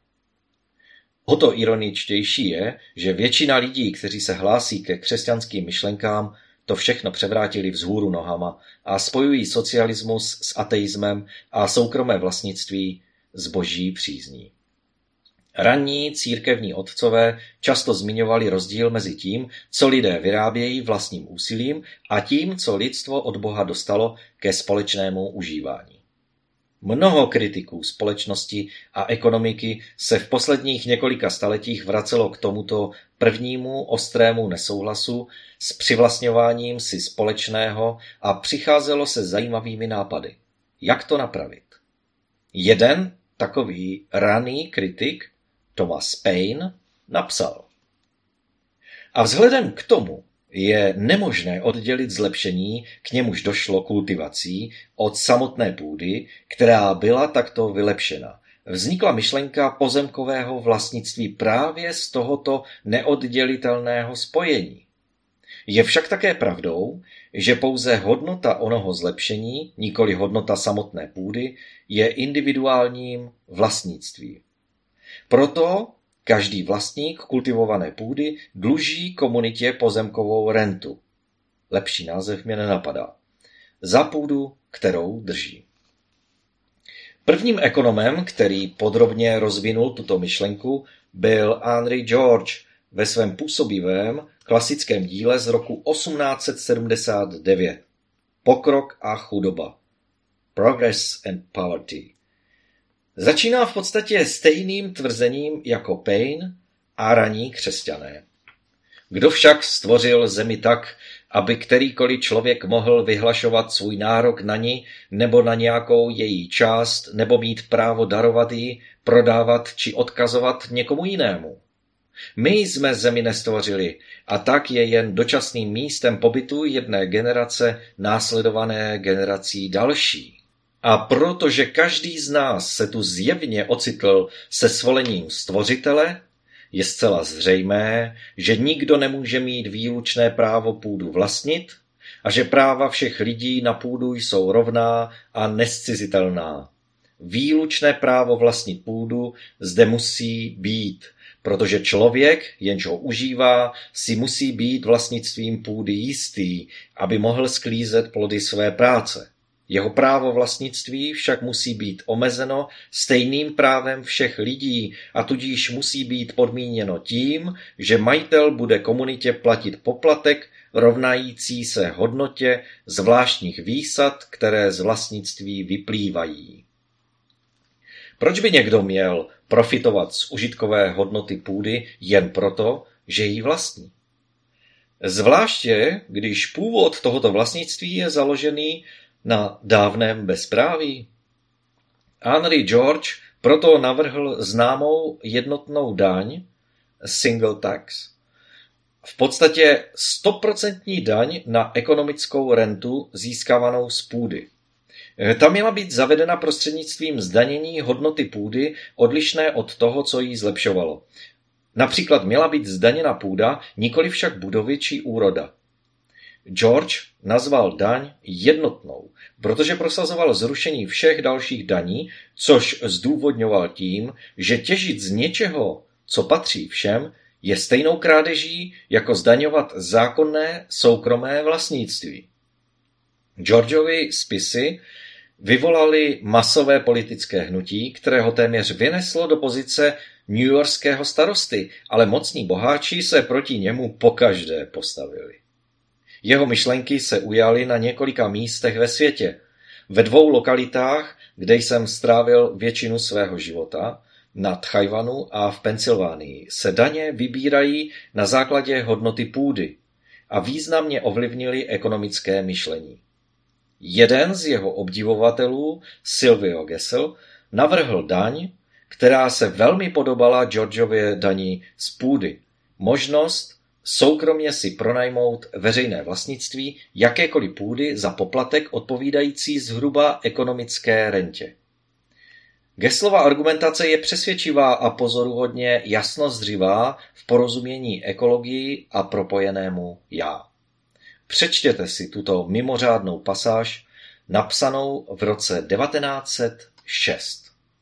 O to ironičtější je, že většina lidí, kteří se hlásí ke křesťanským myšlenkám, to všechno převrátili vzhůru nohama a spojují socialismus s ateismem a soukromé vlastnictví s boží přízní. Ranní církevní otcové často zmiňovali rozdíl mezi tím, co lidé vyrábějí vlastním úsilím, a tím, co lidstvo od Boha dostalo ke společnému užívání. Mnoho kritiků společnosti a ekonomiky se v posledních několika staletích vracelo k tomuto prvnímu ostrému nesouhlasu s přivlastňováním si společného a přicházelo se zajímavými nápady. Jak to napravit? Jeden takový raný kritik, Thomas Paine, napsal: A vzhledem k tomu je nemožné oddělit zlepšení, k němuž došlo kultivací, od samotné půdy, která byla takto vylepšena. Vznikla myšlenka pozemkového vlastnictví právě z tohoto neoddělitelného spojení. Je však také pravdou, že pouze hodnota onoho zlepšení, nikoli hodnota samotné půdy, je individuálním vlastnictvím. Proto každý vlastník kultivované půdy dluží komunitě pozemkovou rentu. Lepší název mě nenapadá. Za půdu, kterou drží. Prvním ekonomem, který podrobně rozvinul tuto myšlenku, byl Henry George ve svém působivém klasickém díle z roku osmnáct set sedmdesát devět. Pokrok a chudoba. Progress and Poverty. Začíná v podstatě stejným tvrzením jako Paine a raní křesťané. Kdo však stvořil zemi tak, aby kterýkoliv člověk mohl vyhlašovat svůj nárok na ní nebo na nějakou její část, nebo mít právo darovat ji, prodávat či odkazovat někomu jinému? My jsme zemi nestvořili a tak je jen dočasným místem pobytu jedné generace následované generací další. A protože každý z nás se tu zjevně ocitl se svolením stvořitele, je zcela zřejmé, že nikdo nemůže mít výlučné právo půdu vlastnit a že práva všech lidí na půdu jsou rovná a nezcizitelná. Výlučné právo vlastnit půdu zde musí být, protože člověk, jenž ho užívá, si musí být vlastnictvím půdy jistý, aby mohl sklízet plody své práce. Jeho právo vlastnictví však musí být omezeno stejným právem všech lidí a tudíž musí být podmíněno tím, že majitel bude komunitě platit poplatek rovnající se hodnotě zvláštních výsad, které z vlastnictví vyplývají. Proč by někdo měl profitovat z užitkové hodnoty půdy jen proto, že ji vlastní? Zvláště, když původ tohoto vlastnictví je založený na dávném bezpráví. Henry George proto navrhl známou jednotnou daň, single tax, v podstatě stoprocentní daň na ekonomickou rentu získávanou z půdy. Ta měla být zavedena prostřednictvím zdanění hodnoty půdy odlišné od toho, co jí zlepšovalo. Například měla být zdaněna půda, nikoli však budovy či úroda. George nazval daň jednotnou, protože prosazoval zrušení všech dalších daní, což zdůvodňoval tím, že těžit z něčeho, co patří všem, je stejnou krádeží, jako zdaňovat zákonné soukromé vlastnictví. Georgeovy spisy vyvolali masové politické hnutí, které ho téměř vyneslo do pozice newyorského starosty, ale mocní boháči se proti němu pokaždé postavili. Jeho myšlenky se ujaly na několika místech ve světě. Ve dvou lokalitách, kde jsem strávil většinu svého života, na Tchajwanu a v Pensylvánii, se daně vybírají na základě hodnoty půdy a významně ovlivnili ekonomické myšlení. Jeden z jeho obdivovatelů, Silvio Gesell, navrhl daň, která se velmi podobala Georgeově dani z půdy. Možnost soukromě si pronajmout veřejné vlastnictví jakékoliv půdy za poplatek odpovídající zhruba ekonomické rentě. Gesslova argumentace je přesvědčivá a pozoruhodně jasnozřivá v porozumění ekologii a propojenému já. Přečtěte si tuto mimořádnou pasáž, napsanou v roce devatenáct set šest.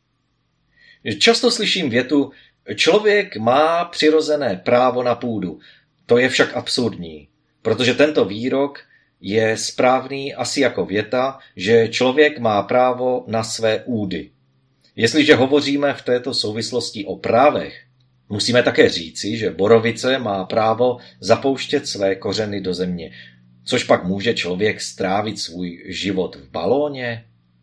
Často slyším větu: člověk má přirozené právo na půdu. To je však absurdní, protože tento výrok je správný asi jako věta, že člověk má právo na své údy. Jestliže hovoříme v této souvislosti o právech, musíme také říci, že borovice má právo zapouštět své kořeny do země. Což pak může člověk strávit svůj život v balóně?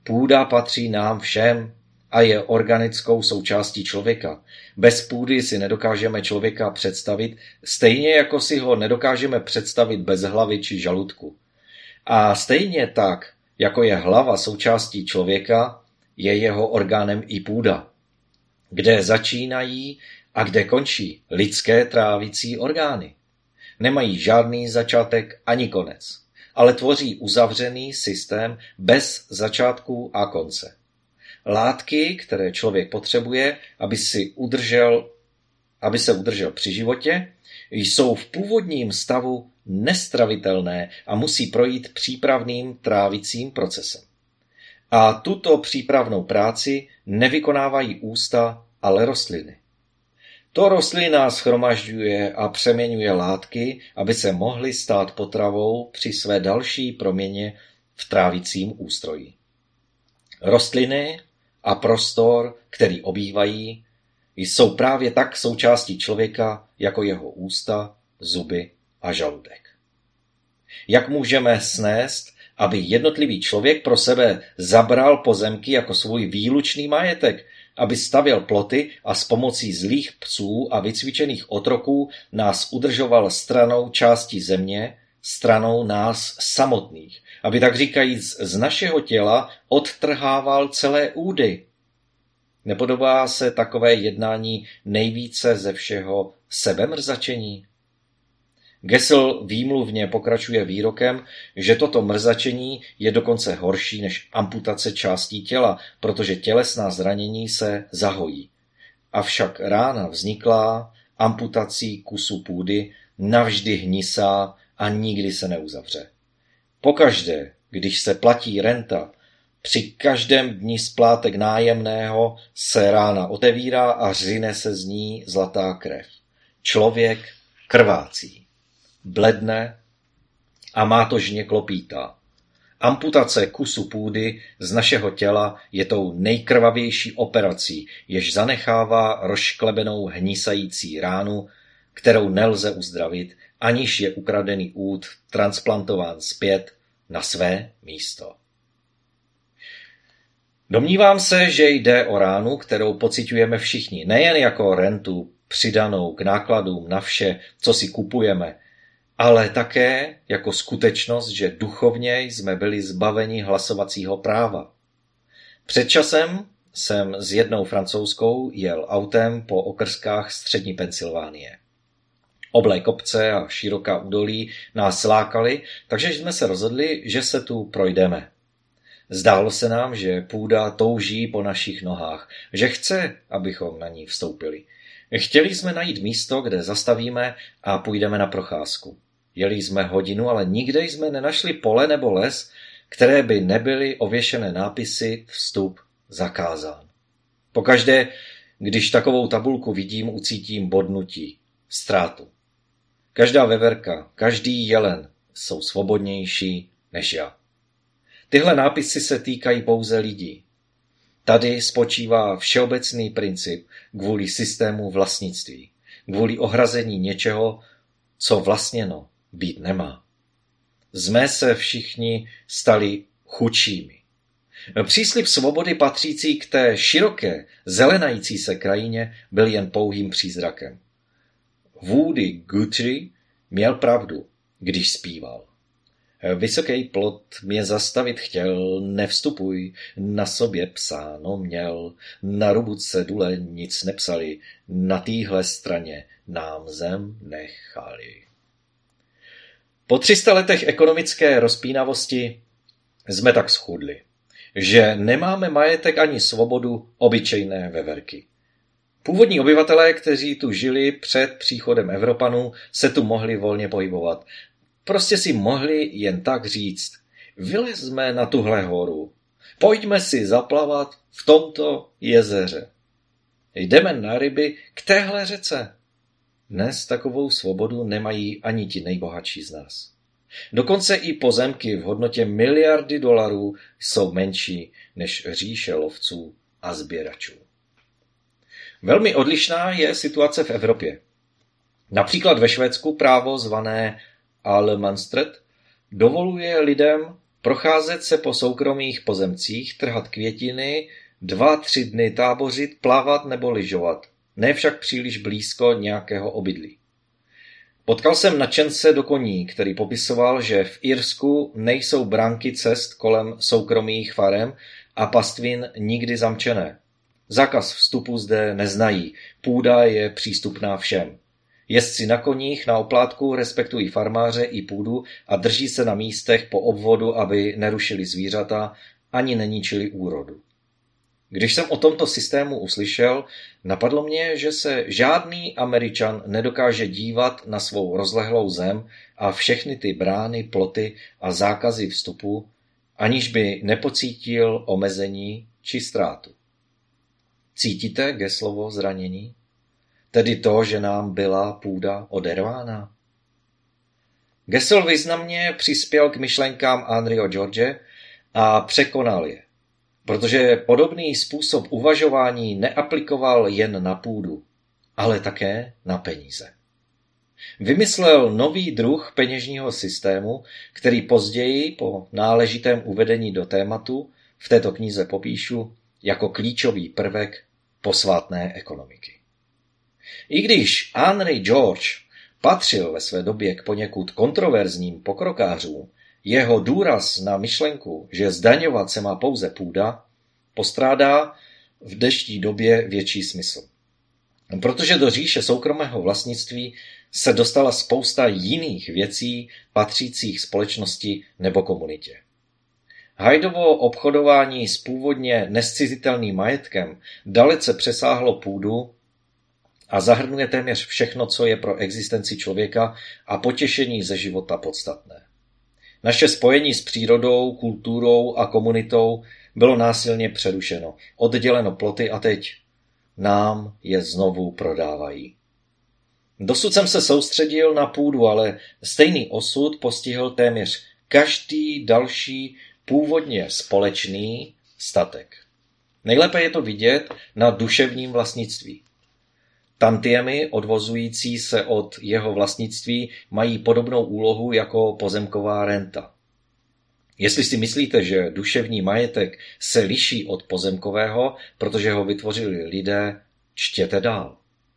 Půda patří nám všem a je organickou součástí člověka. Bez půdy si nedokážeme člověka představit, stejně jako si ho nedokážeme představit bez hlavy či žaludku. A stejně tak, jako je hlava součástí člověka, je jeho orgánem i půda, kde začínají a kde končí lidské trávicí orgány. Nemají žádný začátek ani konec, ale tvoří uzavřený systém bez začátku a konce. Látky, které člověk potřebuje, aby, si udržel, aby se udržel při životě, jsou v původním stavu nestravitelné a musí projít přípravným trávicím procesem. A tuto přípravnou práci nevykonávají ústa, ale rostliny. To rostlina shromažďuje a přeměňuje látky, aby se mohly stát potravou při své další proměně v trávicím ústroji. Rostliny a prostor, který obývají, jsou právě tak součástí člověka, jako jeho ústa, zuby a žaludek. Jak můžeme snést, aby jednotlivý člověk pro sebe zabral pozemky jako svůj výlučný majetek, aby stavěl ploty a s pomocí zlých psů a vycvičených otroků nás udržoval stranou části země, stranou nás samotných, aby tak říkajíc z našeho těla odtrhával celé údy. Nepodobá se takové jednání nejvíce ze všeho sebemrzačení? Gesell výmluvně pokračuje výrokem, že toto mrzačení je dokonce horší než amputace částí těla, protože tělesná zranění se zahojí. Avšak rána vzniklá amputací kusu půdy navždy hnisá a nikdy se neuzavře. Pokaždé, když se platí renta, při každém dni splátek nájemného se rána otevírá a řine se z ní zlatá krev. Člověk krvácí, bledne a mátožně klopítá. Amputace kusu půdy z našeho těla je tou nejkrvavější operací, jež zanechává rozšklebenou hnisající ránu, kterou nelze uzdravit, aniž je ukradený úd transplantován zpět na své místo. Domnívám se, že jde o ránu, kterou pociťujeme všichni, nejen jako rentu přidanou k nákladům na vše, co si kupujeme, ale také jako skutečnost, že duchovně jsme byli zbaveni hlasovacího práva. Před časem jsem s jednou francouzskou jel autem po okrskách střední Pensylvánie. Oblé kopce a široká údolí nás lákaly, takže jsme se rozhodli, že se tu projdeme. Zdálo se nám, že půda touží po našich nohách, že chce, abychom na ní vstoupili. Chtěli jsme najít místo, kde zastavíme a půjdeme na procházku. Jeli jsme hodinu, ale nikde jsme nenašli pole nebo les, které by nebyly ověšené nápisy vstup zakázán. Pokaždé, když takovou tabulku vidím, ucítím bodnutí, ztrátu. Každá veverka, každý jelen jsou svobodnější než já. Tyhle nápisy se týkají pouze lidí. Tady spočívá všeobecný princip kvůli systému vlastnictví, kvůli ohrazení něčeho, co vlastněno být nemá. Jsme se všichni stali chudšími. Příslib svobody patřící k té široké, zelenající se krajině byl jen pouhým přízrakem. Woody Guthrie měl pravdu, když zpíval. Vysoký plot mě zastavit chtěl, nevstupuj, na sobě psáno měl, na rubu cedule nic nepsali, na téhle straně nám zem nechali. Po tři sta letech ekonomické rozpínavosti jsme tak schudli, že nemáme majetek ani svobodu obyčejné veverky. Původní obyvatelé, kteří tu žili před příchodem Evropanů, se tu mohli volně pohybovat. Prostě si mohli jen tak říct, vylezme na tuhle horu, pojďme si zaplavat v tomto jezeře. Jdeme na ryby k téhle řece. Dnes takovou svobodu nemají ani ti nejbohatší z nás. Dokonce i pozemky v hodnotě miliardy dolarů jsou menší než říše lovců a sběračů. Velmi odlišná je situace v Evropě. Například ve Švédsku právo zvané Allemansrätt dovoluje lidem procházet se po soukromých pozemcích, trhat květiny, dva, tři dny tábořit, plavat nebo lyžovat, ne však příliš blízko nějakého obydlí. Potkal jsem nadšence do koní, který popisoval, že v Irsku nejsou bránky cest kolem soukromých farem a pastvin nikdy zamčené. Zákaz vstupu zde neznají, půda je přístupná všem. Jezdci na koních na oplátku respektují farmáře i půdu a drží se na místech po obvodu, aby nerušili zvířata ani neničili úrodu. Když jsem o tomto systému uslyšel, napadlo mě, že se žádný Američan nedokáže dívat na svou rozlehlou zem a všechny ty brány, ploty a zákazy vstupu, aniž by nepocítil omezení či ztrátu. Cítíte Geslovo zranění? Tedy to, že nám byla půda odervána? Gesell významně přispěl k myšlenkám Henryho George a překonal je, protože podobný způsob uvažování neaplikoval jen na půdu, ale také na peníze. Vymyslel nový druh peněžního systému, který později po náležitém uvedení do tématu v této knize popíšu jako klíčový prvek posvátné ekonomiky. I když Henry George patřil ve své době k poněkud kontroverzním pokrokářům, jeho důraz na myšlenku, že zdaňovat se má pouze půda, postrádá v dnešní době větší smysl. Protože do říše soukromého vlastnictví se dostala spousta jiných věcí patřících společnosti nebo komunitě. Hajdovo obchodování s původně nezcizitelným majetkem dalece přesáhlo půdu a zahrnuje téměř všechno, co je pro existenci člověka a potěšení ze života podstatné. Naše spojení s přírodou, kulturou a komunitou bylo násilně přerušeno, odděleno ploty a teď nám je znovu prodávají. Dosud jsem se soustředil na půdu, ale stejný osud postihl téměř každý další původně společný statek. Nejlépe je to vidět na duševním vlastnictví. Tantiemy odvozující se od jeho vlastnictví mají podobnou úlohu jako pozemková renta. Jestli si myslíte, že duševní majetek se liší od pozemkového, protože ho vytvořili lidé, čtěte dál.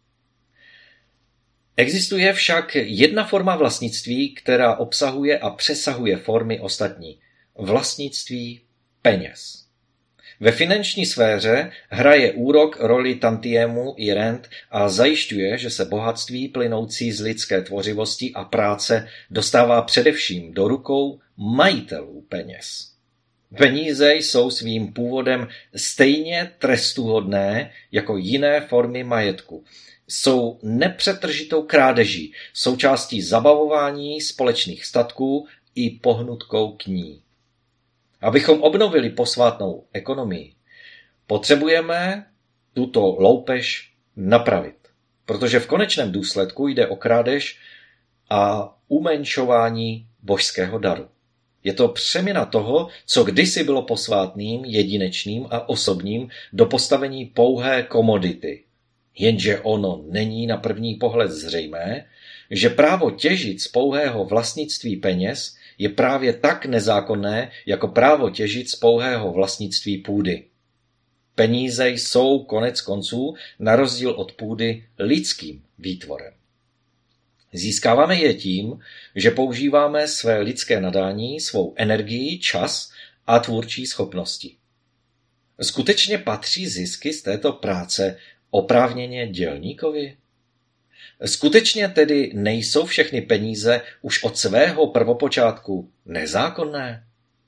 Existuje však jedna forma vlastnictví, která obsahuje a přesahuje formy ostatní. Vlastnictví peněz. Ve finanční sféře hraje úrok roli tantiému i rent a zajišťuje, že se bohatství plynoucí z lidské tvořivosti a práce dostává především do rukou majitelů peněz. Peníze jsou svým původem stejně trestuhodné jako jiné formy majetku. Jsou nepřetržitou krádeží, součástí zabavování společných statků i pohnutkou k ní. Abychom obnovili posvátnou ekonomii, potřebujeme tuto loupež napravit, protože v konečném důsledku jde o krádež a umenšování božského daru. Je to přeměna toho, co kdysi bylo posvátným, jedinečným a osobním, do postavení pouhé komodity. Jenže ono není na první pohled zřejmé, že právo těžit z pouhého vlastnictví peněz je právě tak nezákonné, jako právo těžit z pouhého vlastnictví půdy. Peníze jsou konec konců, na rozdíl od půdy, lidským výtvorem. Získáváme je tím, že používáme své lidské nadání, svou energii, čas a tvůrčí schopnosti. Skutečně patří zisky z této práce oprávněně dělníkovi? Skutečně tedy nejsou všechny peníze už od svého prvopočátku nezákonné?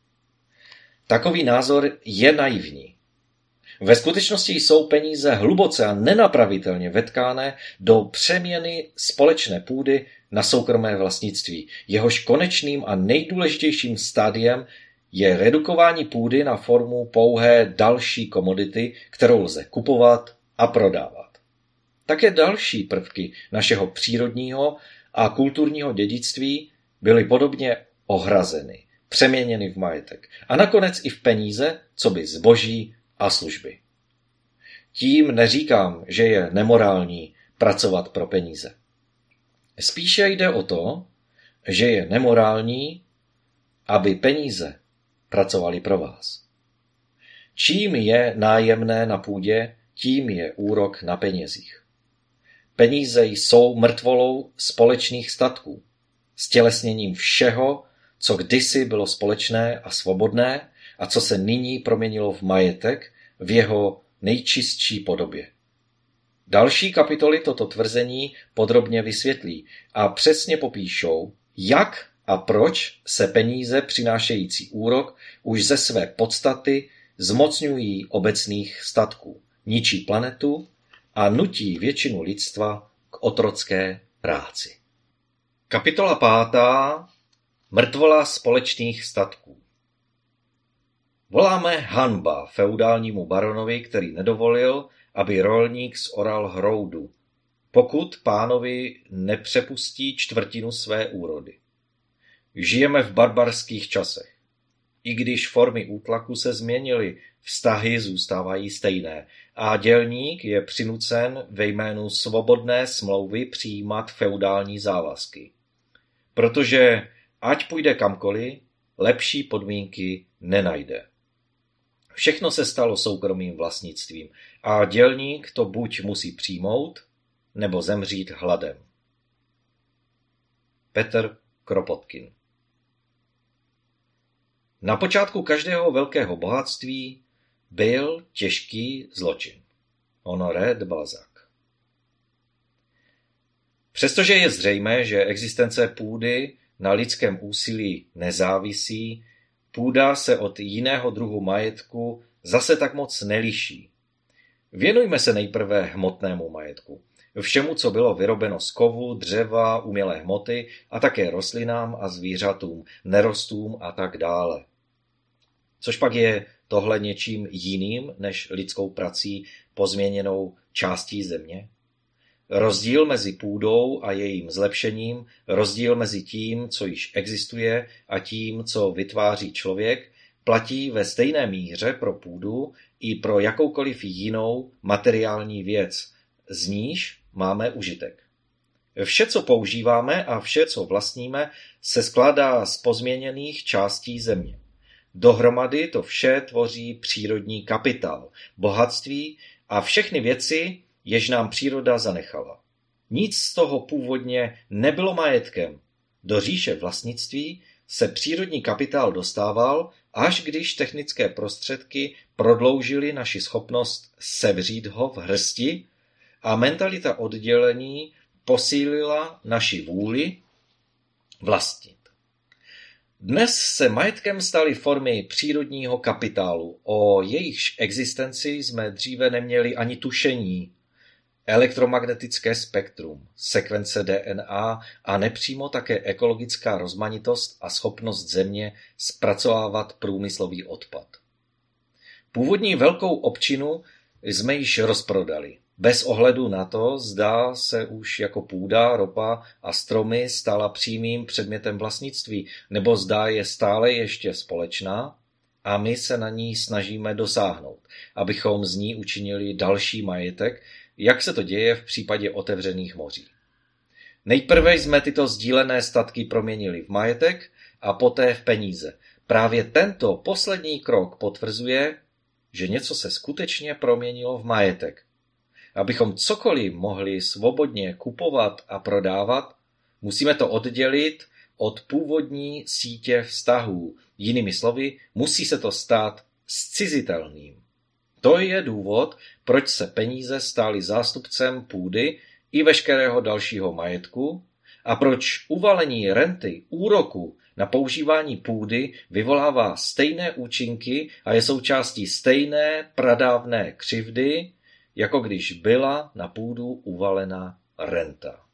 Takový názor je naivní. Ve skutečnosti jsou peníze hluboce a nenapravitelně vetkáné do přeměny společné půdy na soukromé vlastnictví. Jehož konečným a nejdůležitějším stádiem je redukování půdy na formu pouhé další komodity, kterou lze kupovat a prodávat. Také další prvky našeho přírodního a kulturního dědictví byly podobně ohrazeny, přeměněny v majetek a nakonec i v peníze, coby zboží a služby. Tím neříkám, že je nemorální pracovat pro peníze. Spíše jde o to, že je nemorální, aby peníze pracovali pro vás. Čím je nájemné na půdě, tím je úrok na penězích. Peníze jsou mrtvolou společných statků, stělesněním všeho, co kdysi bylo společné a svobodné a co se nyní proměnilo v majetek v jeho nejčistší podobě. Další kapitoly toto tvrzení podrobně vysvětlí a přesně popíšou, jak a proč se peníze přinášející úrok už ze své podstaty zmocňují obecných statků, ničí planetu a nutí většinu lidstva k otrocké práci. Kapitola pátá. Mrtvola společných statků. Voláme hanba feudálnímu baronovi, který nedovolil, aby rolník zoral hroudu, pokud pánovi nepřepustí čtvrtinu své úrody. Žijeme v barbarských časech. I když formy útlaku se změnily, vztahy zůstávají stejné a dělník je přinucen ve jménu svobodné smlouvy přijímat feudální závazky. Protože ať půjde kamkoliv, lepší podmínky nenajde. Všechno se stalo soukromým vlastnictvím a dělník to buď musí přijmout, nebo zemřít hladem. Petr Kropotkin. Na počátku každého velkého bohatství byl těžký zločin. Honoré de Balzac. Přestože je zřejmé, že existence půdy na lidském úsilí nezávisí, půda se od jiného druhu majetku zase tak moc neliší. Věnujme se nejprve hmotnému majetku. Všemu, co bylo vyrobeno z kovu, dřeva, umělé hmoty a také rostlinám a zvířatům, nerostům a tak dále. Což pak je tohle něčím jiným než lidskou prací pozměněnou částí země? Rozdíl mezi půdou a jejím zlepšením, rozdíl mezi tím, co již existuje, a tím, co vytváří člověk, platí ve stejné míře pro půdu i pro jakoukoliv jinou materiální věc, z níž máme užitek. Vše, co používáme a vše, co vlastníme, se skládá z pozměněných částí země. Dohromady to vše tvoří přírodní kapitál, bohatství a všechny věci, jež nám příroda zanechala. Nic z toho původně nebylo majetkem. Do říše vlastnictví se přírodní kapitál dostával, až když technické prostředky prodloužily naši schopnost sevřít ho v hrsti a mentalita oddělení posílila naši vůli vlastnit. Dnes se majetkem staly formy přírodního kapitálu. O jejichž existenci jsme dříve neměli ani tušení. Elektromagnetické spektrum, sekvence D N A a nepřímo také ekologická rozmanitost a schopnost země zpracovávat průmyslový odpad. Původní velkou občinu jsme již rozprodali, bez ohledu na to, zda se už jako půda, ropa a stromy stala přímým předmětem vlastnictví, nebo zda je stále ještě společná a my se na ní snažíme dosáhnout, abychom z ní učinili další majetek, jak se to děje v případě otevřených moří. Nejprve jsme tyto sdílené statky proměnili v majetek a poté v peníze. Právě tento poslední krok potvrzuje, že něco se skutečně proměnilo v majetek. Abychom cokoliv mohli svobodně kupovat a prodávat, musíme to oddělit od původní sítě vztahů. Jinými slovy, musí se to stát zcizitelným. To je důvod, proč se peníze staly zástupcem půdy i veškerého dalšího majetku a proč uvalení renty, úroku na používání půdy vyvolává stejné účinky a je součástí stejné pradávné křivdy, jako když byla na půdu uvalena renta.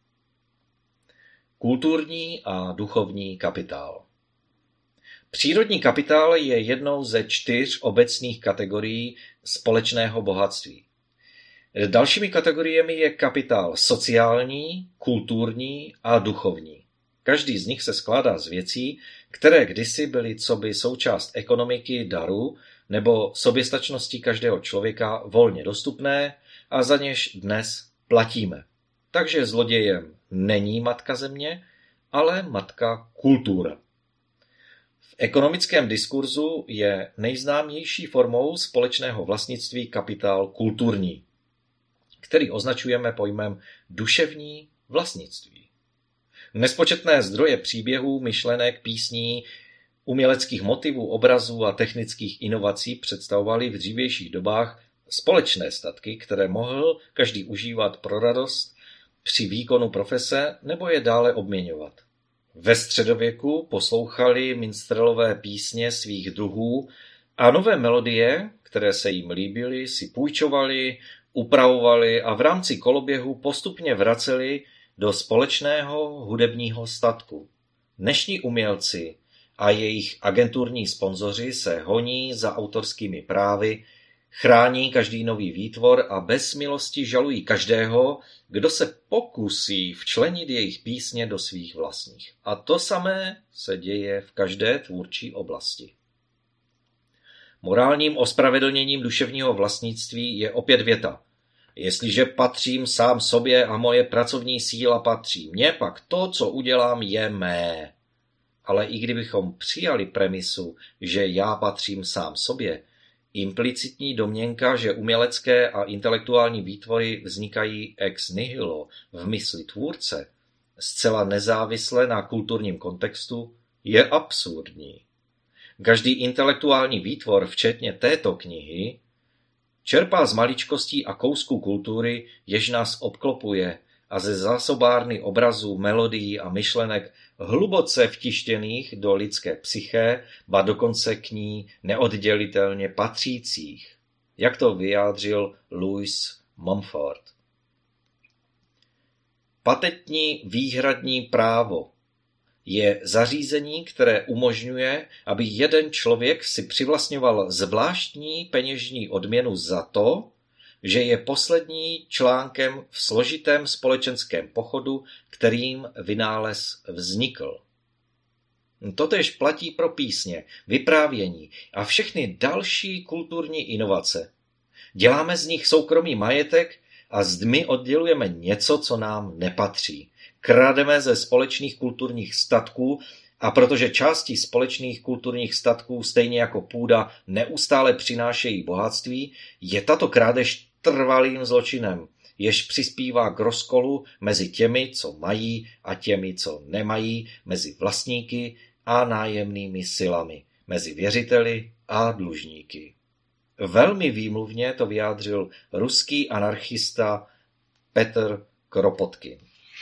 Kulturní a duchovní kapitál. Přírodní kapitál je jednou ze čtyř obecných kategorií společného bohatství. Dalšími kategoriemi je kapitál sociální, kulturní a duchovní. Každý z nich se skládá z věcí, které kdysi byly coby součást ekonomiky daru nebo soběstačnosti každého člověka volně dostupné a za něž dnes platíme. Takže zlodějem není matka země, ale matka kultura. V ekonomickém diskurzu je nejznámější formou společného vlastnictví kapitál kulturní, který označujeme pojmem duševní vlastnictví. Nespočetné zdroje příběhů, myšlenek, písní, uměleckých motivů, obrazů a technických inovací představovaly v dřívějších dobách společné statky, které mohl každý užívat pro radost při výkonu profese nebo je dále obměňovat. Ve středověku poslouchali minstrelové písně svých druhů a nové melodie, které se jim líbily, si půjčovali, upravovali a v rámci koloběhu postupně vraceli do společného hudebního statku. Dnešní umělci a jejich agenturní sponzoři se honí za autorskými právy, chrání každý nový výtvor a bez milosti žalují každého, kdo se pokusí včlenit jejich písně do svých vlastních. A to samé se děje v každé tvůrčí oblasti. Morálním ospravedlněním duševního vlastnictví je opět věta. Jestliže patřím sám sobě a moje pracovní síla patří mně, pak to, co udělám, je mé. Ale i kdybychom přijali premisu, že já patřím sám sobě, implicitní domněnka, že umělecké a intelektuální výtvory vznikají ex nihilo v mysli tvůrce, zcela nezávisle na kulturním kontextu, je absurdní. Každý intelektuální výtvor, včetně této knihy, čerpá z maličkostí a kousků kultury, jež nás obklopuje, a ze zásobárny obrazů, melodií a myšlenek hluboce vtištěných do lidské psyché, ba dokonce k ní neoddělitelně patřících, jak to vyjádřil Louis Mumford. Patentní výhradní právo je zařízení, které umožňuje, aby jeden člověk si přivlastňoval zvláštní peněžní odměnu za to, že je poslední článkem v složitém společenském pochodu, kterým vynález vznikl. Totéž platí pro písně, vyprávění a všechny další kulturní inovace. Děláme z nich soukromý majetek a zdmi oddělujeme něco, co nám nepatří. Krademe ze společných kulturních statků a protože části společných kulturních statků stejně jako půda neustále přinášejí bohatství, je tato krádež trvalým zločinem, jež přispívá k rozkolu mezi těmi, co mají a těmi, co nemají, mezi vlastníky a nájemnými silami, mezi věřiteli a dlužníky. Velmi výmluvně to vyjádřil ruský anarchista Petr Kropotkin.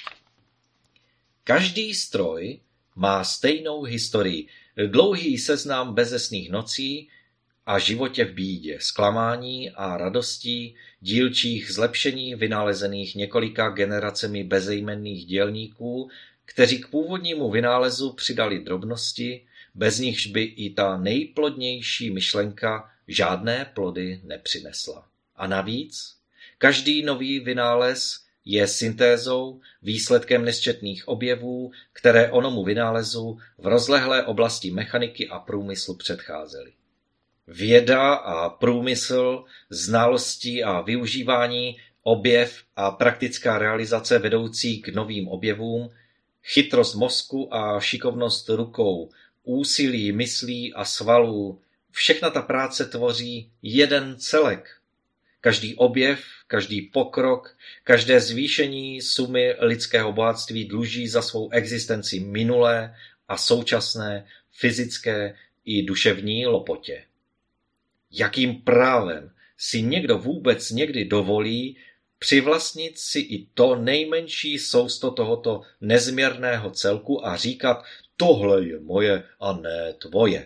Každý stroj má stejnou historii, dlouhý seznam bezesných nocí a životě v bídě, zklamání a radostí, dílčích zlepšení vynalezených několika generacemi bezejmenných dělníků, kteří k původnímu vynálezu přidali drobnosti, bez nichž by i ta nejplodnější myšlenka žádné plody nepřinesla. A navíc, každý nový vynález je syntézou, výsledkem nesčetných objevů, které onomu vynálezu v rozlehlé oblasti mechaniky a průmyslu předcházely. Věda a průmysl, znalosti a využívání, objev a praktická realizace vedoucí k novým objevům, chytrost mozku a šikovnost rukou, úsilí myslí a svalů, všechna ta práce tvoří jeden celek. Každý objev, každý pokrok, každé zvýšení sumy lidského bohatství dluží za svou existenci minulé a současné fyzické i duševní lopotě. Jakým právem si někdo vůbec někdy dovolí přivlastnit si i to nejmenší sousto tohoto nezměrného celku a říkat, tohle je moje a ne tvoje.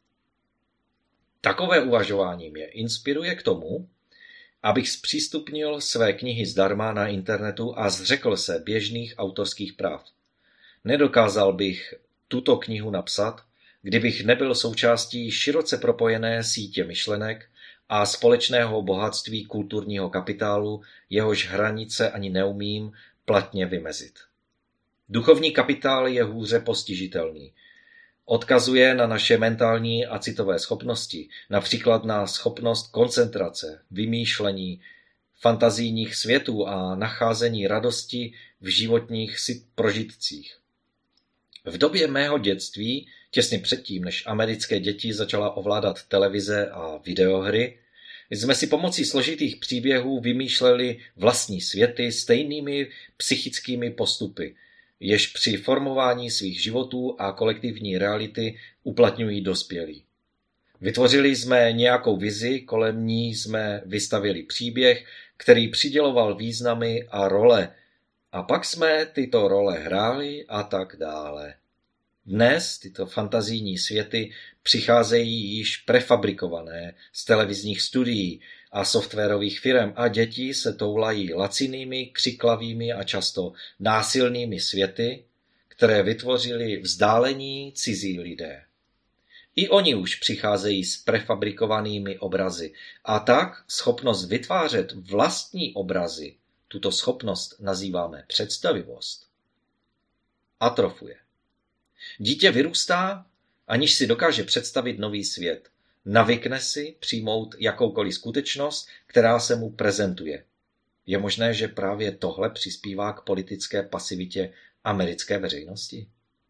Takové uvažování mě inspiruje k tomu, abych zpřístupnil své knihy zdarma na internetu a zřekl se běžných autorských práv. Nedokázal bych tuto knihu napsat, kdybych nebyl součástí široce propojené sítě myšlenek a společného bohatství kulturního kapitálu, jehož hranice ani neumím platně vymezit. Duchovní kapitál je hůře postižitelný. Odkazuje na naše mentální a citové schopnosti, například na schopnost koncentrace, vymýšlení, fantazijních světů a nacházení radosti v životních prožitcích. V době mého dětství, těsně předtím, než americké děti začala ovládat televize a videohry, jsme si pomocí složitých příběhů vymýšleli vlastní světy stejnými psychickými postupy, jež při formování svých životů a kolektivní reality uplatňují dospělí. Vytvořili jsme nějakou vizi, kolem ní jsme vystavili příběh, který přiděloval významy a role, a pak jsme tyto role hráli a tak dále. Dnes tyto fantazijní světy přicházejí již prefabrikované z televizních studií a softwarových firem a děti se toulají lacinými, křiklavými a často násilnými světy, které vytvořili vzdálení cizí lidé. I oni už přicházejí s prefabrikovanými obrazy a tak schopnost vytvářet vlastní obrazy, tuto schopnost nazýváme představivost, atrofuje. Dítě vyrůstá, aniž si dokáže představit nový svět. Navykne si přijmout jakoukoliv skutečnost, která se mu prezentuje. Je možné, že právě tohle přispívá k politické pasivitě americké veřejnosti?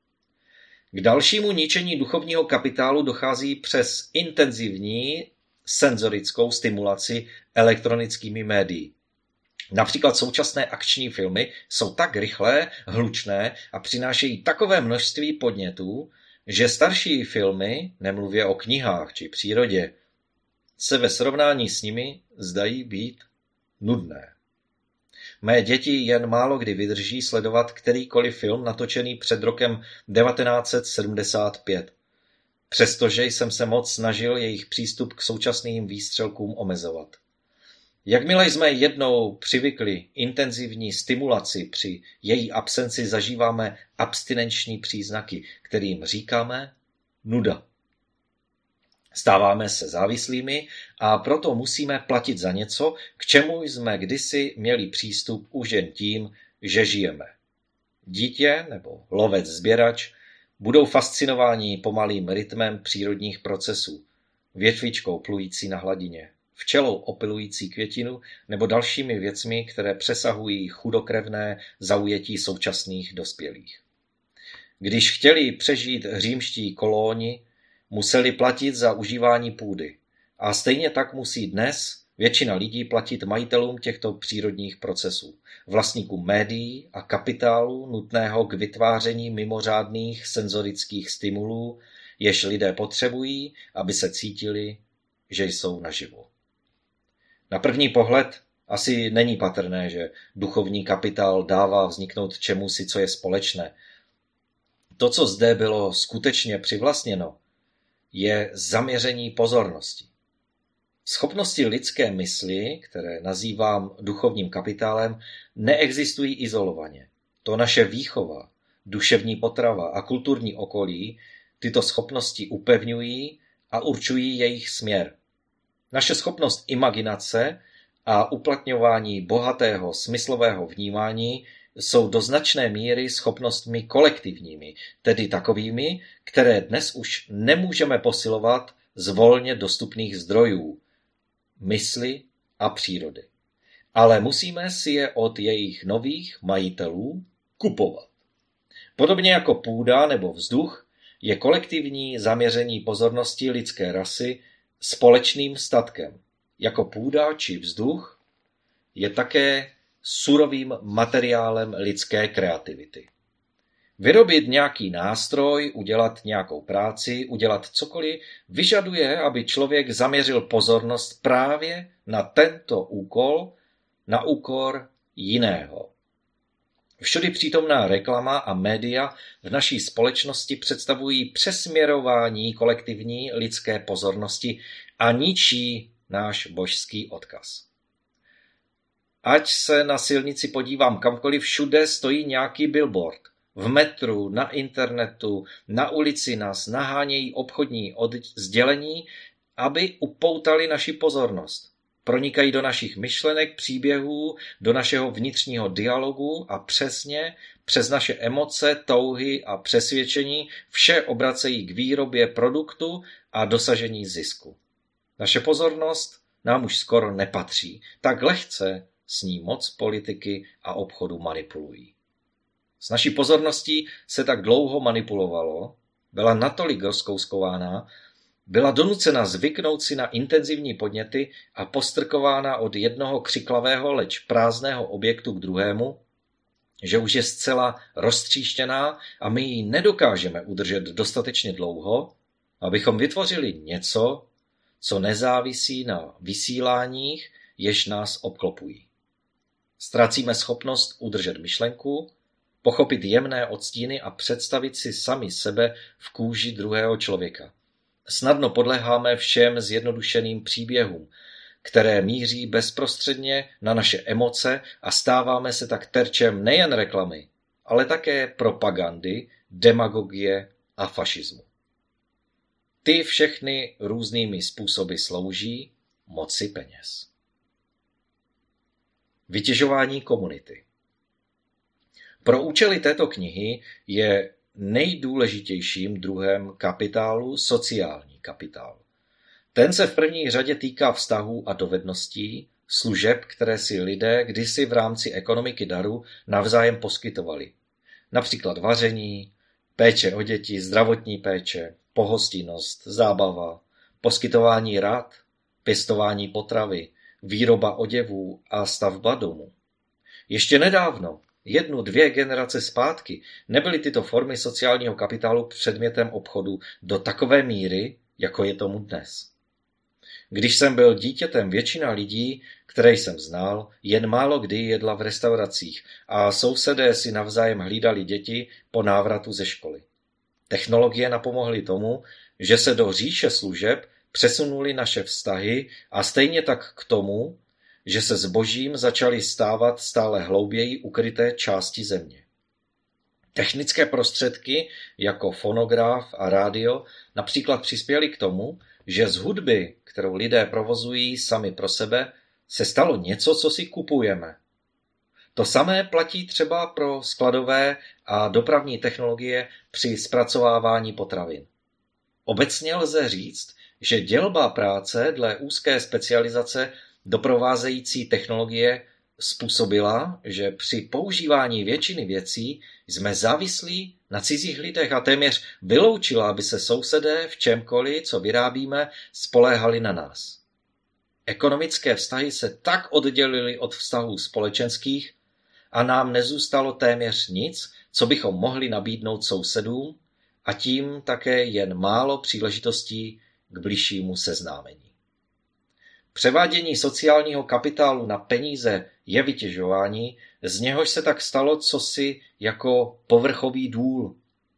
K dalšímu ničení duchovního kapitálu dochází přes intenzivní senzorickou stimulaci elektronickými médii. Například současné akční filmy jsou tak rychlé, hlučné a přinášejí takové množství podnětů, že starší filmy, nemluvě o knihách či přírodě, se ve srovnání s nimi zdají být nudné. Mé děti jen málo kdy vydrží sledovat kterýkoliv film natočený před rokem devatenáct set sedmdesát pět, přestože jsem se moc snažil jejich přístup k současným výstřelkům omezovat. Jakmile jsme jednou přivykli intenzivní stimulaci, při její absenci zažíváme abstinenční příznaky, kterým říkáme nuda. Stáváme se závislými a proto musíme platit za něco, k čemu jsme kdysi měli přístup už jen tím, že žijeme. Dítě nebo lovec-sběrač budou fascinováni pomalým rytmem přírodních procesů, větvičkou plující na hladině, včelou opilující květinu nebo dalšími věcmi, které přesahují chudokrevné zaujetí současných dospělých. Když chtěli přežít římští kolóni, museli platit za užívání půdy. A stejně tak musí dnes většina lidí platit majitelům těchto přírodních procesů, vlastníkům médií a kapitálu nutného k vytváření mimořádných senzorických stimulů, jež lidé potřebují, aby se cítili, že jsou naživu. Na první pohled asi není patrné, že duchovní kapitál dává vzniknout čemusi, co je společné. To, co zde bylo skutečně přivlastněno, je zaměření pozornosti. Schopnosti lidské mysli, které nazývám duchovním kapitálem, neexistují izolovaně. To naše výchova, duševní potrava a kulturní okolí tyto schopnosti upevňují a určují jejich směr. Naše schopnost imaginace a uplatňování bohatého smyslového vnímání jsou do značné míry schopnostmi kolektivními, tedy takovými, které dnes už nemůžeme posilovat z volně dostupných zdrojů, mysli a přírody. Ale musíme si je od jejich nových majitelů kupovat. Podobně jako půda nebo vzduch je kolektivní zaměření pozornosti lidské rasy společným statkem. Jako půda či vzduch je také surovým materiálem lidské kreativity. Vyrobit nějaký nástroj, udělat nějakou práci, udělat cokoliv, vyžaduje, aby člověk zaměřil pozornost právě na tento úkol, na úkor jiného. Všudy přítomná reklama a média v naší společnosti představují přesměrování kolektivní lidské pozornosti a ničí náš božský odkaz. Ať se na silnici podívám kamkoliv, všude stojí nějaký billboard. V metru, na internetu, na ulici nás nahánějí obchodní sdělení, aby upoutali naši pozornost. Pronikají do našich myšlenek, příběhů, do našeho vnitřního dialogu a přesně přes naše emoce, touhy a přesvědčení vše obracejí k výrobě produktu a dosažení zisku. Naše pozornost nám už skoro nepatří, tak lehce s ní moc politiky a obchodu manipulují. S naší pozorností se tak dlouho manipulovalo, byla natolik rozkouskována, byla donucena zvyknout si na intenzivní podněty a postrkována od jednoho křiklavého, leč prázdného objektu k druhému, že už je zcela roztříštěná a my ji nedokážeme udržet dostatečně dlouho, abychom vytvořili něco, co nezávisí na vysíláních, jež nás obklopují. Ztrácíme schopnost udržet myšlenku, pochopit jemné odstíny a představit si sami sebe v kůži druhého člověka. Snadno podléháme všem zjednodušeným příběhům, které míří bezprostředně na naše emoce a stáváme se tak terčem nejen reklamy, ale také propagandy, demagogie a fašismu. Ty všechny různými způsoby slouží moci peněz. Vytěžování komunity. Pro účely této knihy je nejdůležitějším druhem kapitálu sociální kapitál. Ten se v první řadě týká vztahů a dovedností, služeb, které si lidé kdysi v rámci ekonomiky daru navzájem poskytovali. Například vaření, péče o děti, zdravotní péče, pohostinnost, zábava, poskytování rad, pěstování potravy, výroba oděvů a stavba domů. Ještě nedávno, jednu, dvě generace zpátky, nebyly tyto formy sociálního kapitálu předmětem obchodu do takové míry, jako je tomu dnes. Když jsem byl dítětem, většina lidí, které jsem znal, jen málo kdy jedla v restauracích a sousedé si navzájem hlídali děti po návratu ze školy. Technologie napomohly tomu, že se do říše služeb přesunuly naše vztahy a stejně tak k tomu, že se zbožím začaly stávat stále hlouběji ukryté části země. Technické prostředky jako fonograf a rádio například přispěly k tomu, že z hudby, kterou lidé provozují sami pro sebe, se stalo něco, co si kupujeme. To samé platí třeba pro skladové a dopravní technologie při zpracovávání potravin. Obecně lze říct, že dělba práce dle úzké specializace doprovázející technologie způsobila, že při používání většiny věcí jsme závislí na cizích lidech a téměř vyloučila, aby se sousedé v čemkoliv, co vyrábíme, spoléhali na nás. Ekonomické vztahy se tak oddělily od vztahů společenských a nám nezůstalo téměř nic, co bychom mohli nabídnout sousedům, a tím také jen málo příležitostí k bližšímu seznámení. Převádění sociálního kapitálu na peníze je vytěžování, z něhož se tak stalo cosi jako povrchový důl.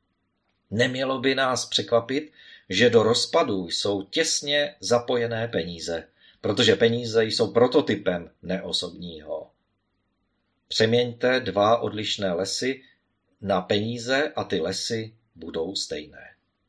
Nemělo by nás překvapit, že do rozpadu jsou těsně zapojené peníze, protože peníze jsou prototypem neosobního. Přeměňte dva odlišné lesy na peníze a ty lesy budou stejné.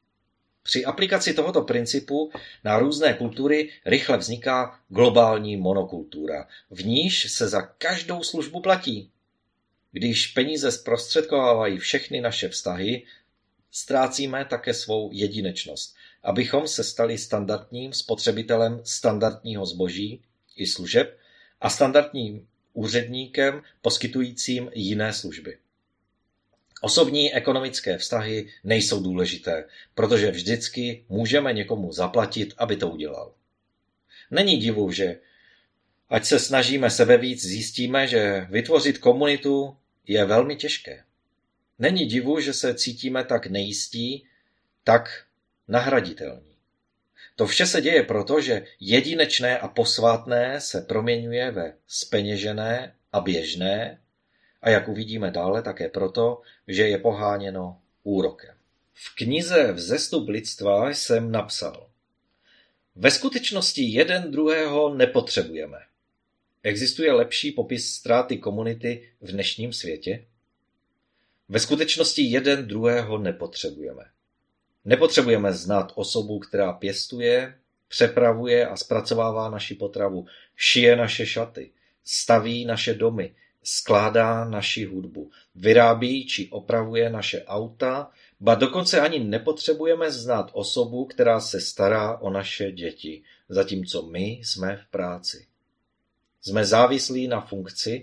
Při aplikaci tohoto principu na různé kultury rychle vzniká globální monokultura, v níž se za každou službu platí. Když peníze zprostředkovávají všechny naše vztahy, ztrácíme také svou jedinečnost, abychom se stali standardním spotřebitelem standardního zboží i služeb a standardním úředníkem poskytujícím jiné služby. Osobní ekonomické vztahy nejsou důležité, protože vždycky můžeme někomu zaplatit, aby to udělal. Není divu, že ať se snažíme sebevíc, zjistíme, že vytvořit komunitu je velmi těžké. Není divu, že se cítíme tak nejistí, tak nahraditelní. To vše se děje proto, že jedinečné a posvátné se proměňuje ve zpeněžené a běžné, a jak uvidíme dále, také proto, že je poháněno úrokem. V knize Vzestup lidstva jsem napsal: ve skutečnosti jeden druhého nepotřebujeme. Existuje lepší popis ztráty komunity v dnešním světě? Ve skutečnosti jeden druhého nepotřebujeme. Nepotřebujeme znát osobu, která pěstuje, přepravuje a zpracovává naši potravu, šije naše šaty, staví naše domy, skládá naši hudbu, vyrábí či opravuje naše auta, ba dokonce ani nepotřebujeme znát osobu, která se stará o naše děti, zatímco my jsme v práci. Jsme závislí na funkci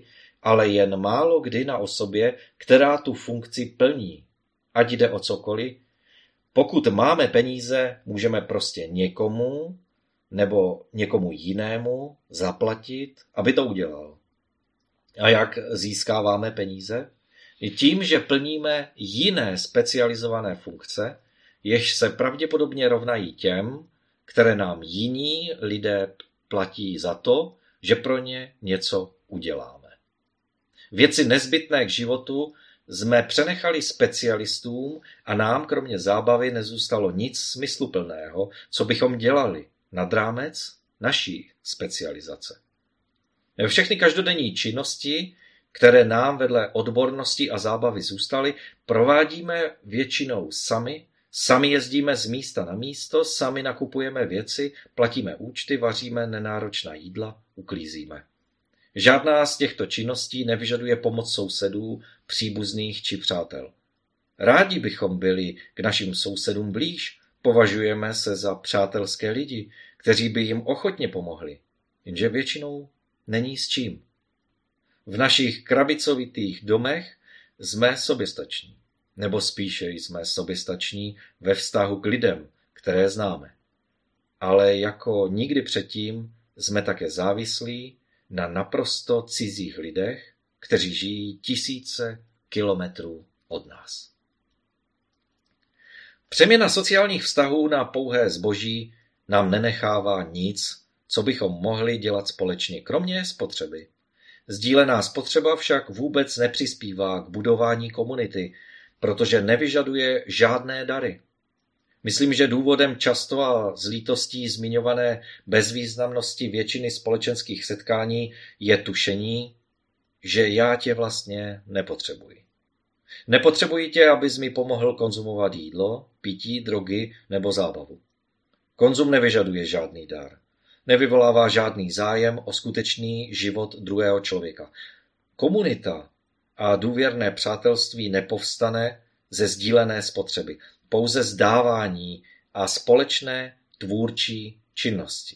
ale jen málo kdy na osobě, která tu funkci plní. Ať jde o cokoliv. Pokud máme peníze, můžeme prostě někomu nebo někomu jinému zaplatit, aby to udělal. A jak získáváme peníze? Tím, že plníme jiné specializované funkce, jež se pravděpodobně rovnají těm, které nám jiní lidé platí za to, že pro ně něco uděláme. Věci nezbytné k životu jsme přenechali specialistům a nám kromě zábavy nezůstalo nic smysluplného, co bychom dělali nad rámec naší specializace. Všechny každodenní činnosti, které nám vedle odbornosti a zábavy zůstaly, provádíme většinou sami, sami jezdíme z místa na místo, sami nakupujeme věci, platíme účty, vaříme nenáročná jídla, uklízíme. Žádná z těchto činností nevyžaduje pomoc sousedů, příbuzných či přátel. Rádi bychom byli k našim sousedům blíž, považujeme se za přátelské lidi, kteří by jim ochotně pomohli, jenže většinou není s čím. V našich krabicovitých domech jsme soběstační, nebo spíše jsme soběstační ve vztahu k lidem, které známe. Ale jako nikdy předtím jsme také závislí na naprosto cizích lidech, kteří žijí tisíce kilometrů od nás. Přeměna sociálních vztahů na pouhé zboží nám nenechává nic, co bychom mohli dělat společně, kromě spotřeby. Sdílená spotřeba však vůbec nepřispívá k budování komunity, protože nevyžaduje žádné dary. Myslím, že důvodem často a z lítostí zmiňované bezvýznamnosti většiny společenských setkání je tušení, že já tě vlastně nepotřebuji. Nepotřebuji tě, abys mi pomohl konzumovat jídlo, pití, drogy nebo zábavu. Konzum nevyžaduje žádný dar. Nevyvolává žádný zájem o skutečný život druhého člověka. Komunita a důvěrné přátelství nepovstane ze sdílené spotřeby, pouze z dávání a společné tvůrčí činnosti.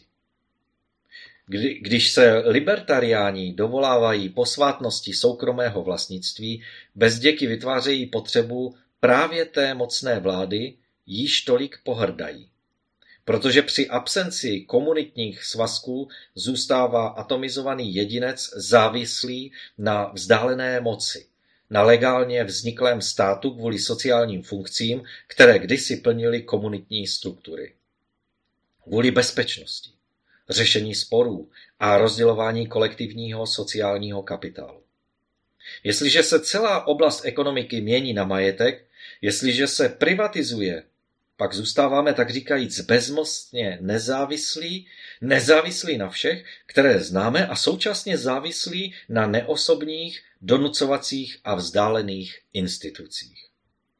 Kdy, když se libertariáni dovolávají posvátnosti soukromého vlastnictví, bezděky vytvářejí potřebu právě té mocné vlády, jíž tolik pohrdají. Protože při absenci komunitních svazků zůstává atomizovaný jedinec závislý na vzdálené moci, na legálně vzniklém státu kvůli sociálním funkcím, které kdysi plnily komunitní struktury. Kvůli bezpečnosti, řešení sporů a rozdělování kolektivního sociálního kapitálu. Jestliže se celá oblast ekonomiky mění na majetek, jestliže se privatizuje, pak zůstáváme tak říkajíc bezmocně nezávislí, nezávislí na všech, které známe a současně závislí na neosobních, donucovacích a vzdálených institucích.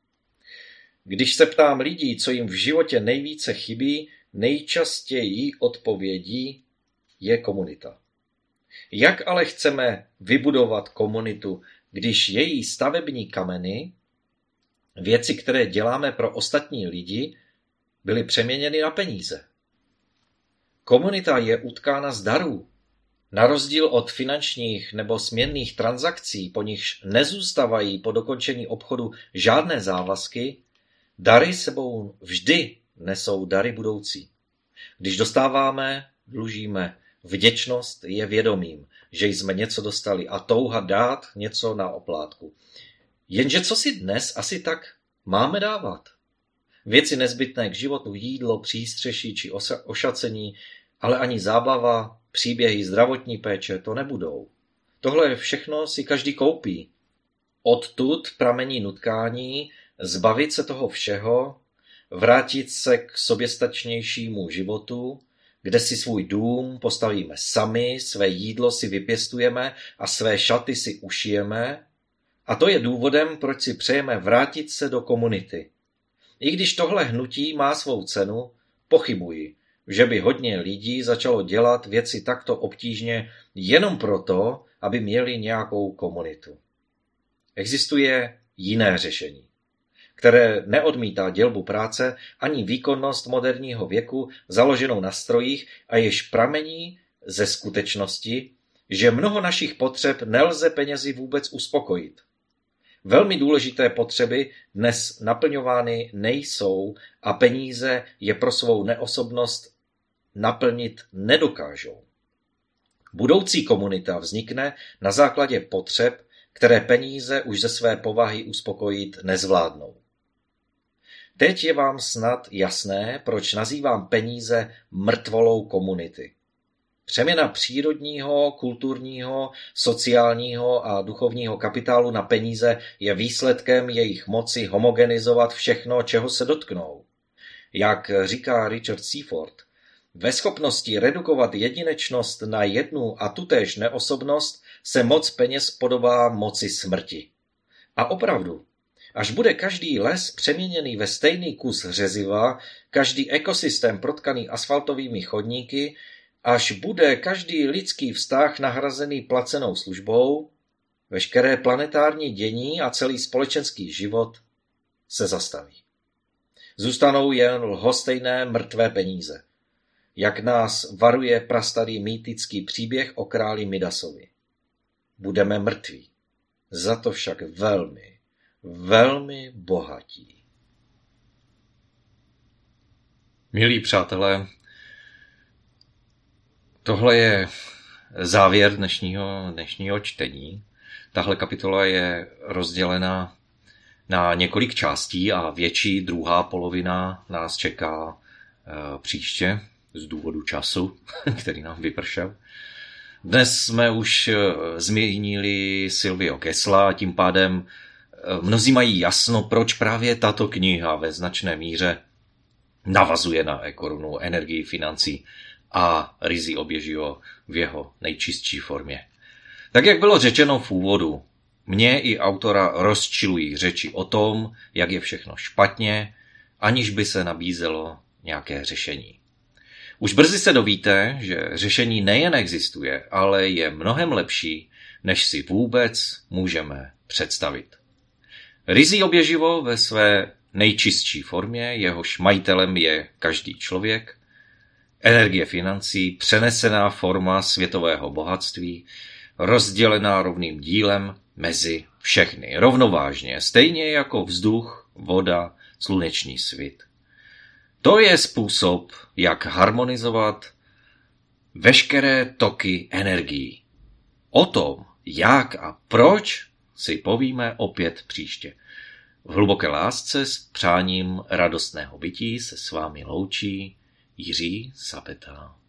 Když se ptám lidí, co jim v životě nejvíce chybí, nejčastěji odpovědí je komunita. Jak ale chceme vybudovat komunitu, když její stavební kameny, věci, které děláme pro ostatní lidi, byly přeměněny na peníze? Komunita je utkána z darů. Na rozdíl od finančních nebo směnných transakcí, po nichž nezůstávají po dokončení obchodu žádné závazky, dary sebou vždy nesou dary budoucí. Když dostáváme, dlužíme. Vděčnost je vědomím, že jsme něco dostali a touha dát něco na oplátku. Jenže co si dnes asi tak máme dávat? Věci nezbytné k životu, jídlo, přístřeší či ošacení, ale ani zábava, příběhy zdravotní péče to nebudou. Tohle všechno si každý koupí. Odtud pramení nutkání zbavit se toho všeho, vrátit se k soběstačnějšímu životu, kde si svůj dům postavíme sami, své jídlo si vypěstujeme a své šaty si ušijeme. A to je důvodem, proč si přejeme vrátit se do komunity. I když tohle hnutí má svou cenu, pochybuji, že by hodně lidí začalo dělat věci takto obtížně jenom proto, aby měli nějakou komunitu. Existuje jiné řešení, které neodmítá dělbu práce ani výkonnost moderního věku založenou na strojích a jež pramení ze skutečnosti, že mnoho našich potřeb nelze penězi vůbec uspokojit. Velmi důležité potřeby dnes naplňovány nejsou a peníze je pro svou neosobnost naplnit nedokážou. Budoucí komunita vznikne na základě potřeb, které peníze už ze své povahy uspokojit nezvládnou. Teď je vám snad jasné, proč nazývám peníze mrtvolou komunity. Přeměna přírodního, kulturního, sociálního a duchovního kapitálu na peníze je výsledkem jejich moci homogenizovat všechno, čeho se dotknou. Jak říká Richard Seaford, ve schopnosti redukovat jedinečnost na jednu a tutéž neosobnost se moc peněz podobá moci smrti. A opravdu, až bude každý les přeměněný ve stejný kus řeziva, každý ekosystém protkaný asfaltovými chodníky, až bude každý lidský vztah nahrazený placenou službou, veškeré planetární dění a celý společenský život se zastaví. Zůstanou jen lhostejné mrtvé peníze, jak nás varuje prastarý mýtický příběh o králi Midasovi. Budeme mrtví, za to však velmi, velmi bohatí. Milí přátelé, tohle je závěr dnešního, dnešního čtení. Tahle kapitola je rozdělena na několik částí a větší druhá polovina nás čeká příště z důvodu času, který nám vypršel. Dnes jsme už zmínili Silvio Kessla a tím pádem mnozí mají jasno, proč právě tato kniha ve značné míře navazuje na ekorunu, energii financí a Rizzi Obiežího v jeho nejčistší formě. Tak jak bylo řečeno v úvodu, mě i autora rozčilují řeči o tom, jak je všechno špatně, aniž by se nabízelo nějaké řešení. Už brzy se dovíte, že řešení nejen existuje, ale je mnohem lepší, než si vůbec můžeme představit. Rizzi Obieživo ve své nejčistší formě, jehož majitelem je každý člověk, energie financí, přenesená forma světového bohatství, rozdělená rovným dílem mezi všechny, rovnovážně, stejně jako vzduch, voda, sluneční svit. To je způsob, jak harmonizovat veškeré toky energií. O tom, jak a proč, si povíme opět příště. V hluboké lásce s přáním radostného bytí se s vámi loučí Jiří Sapeta.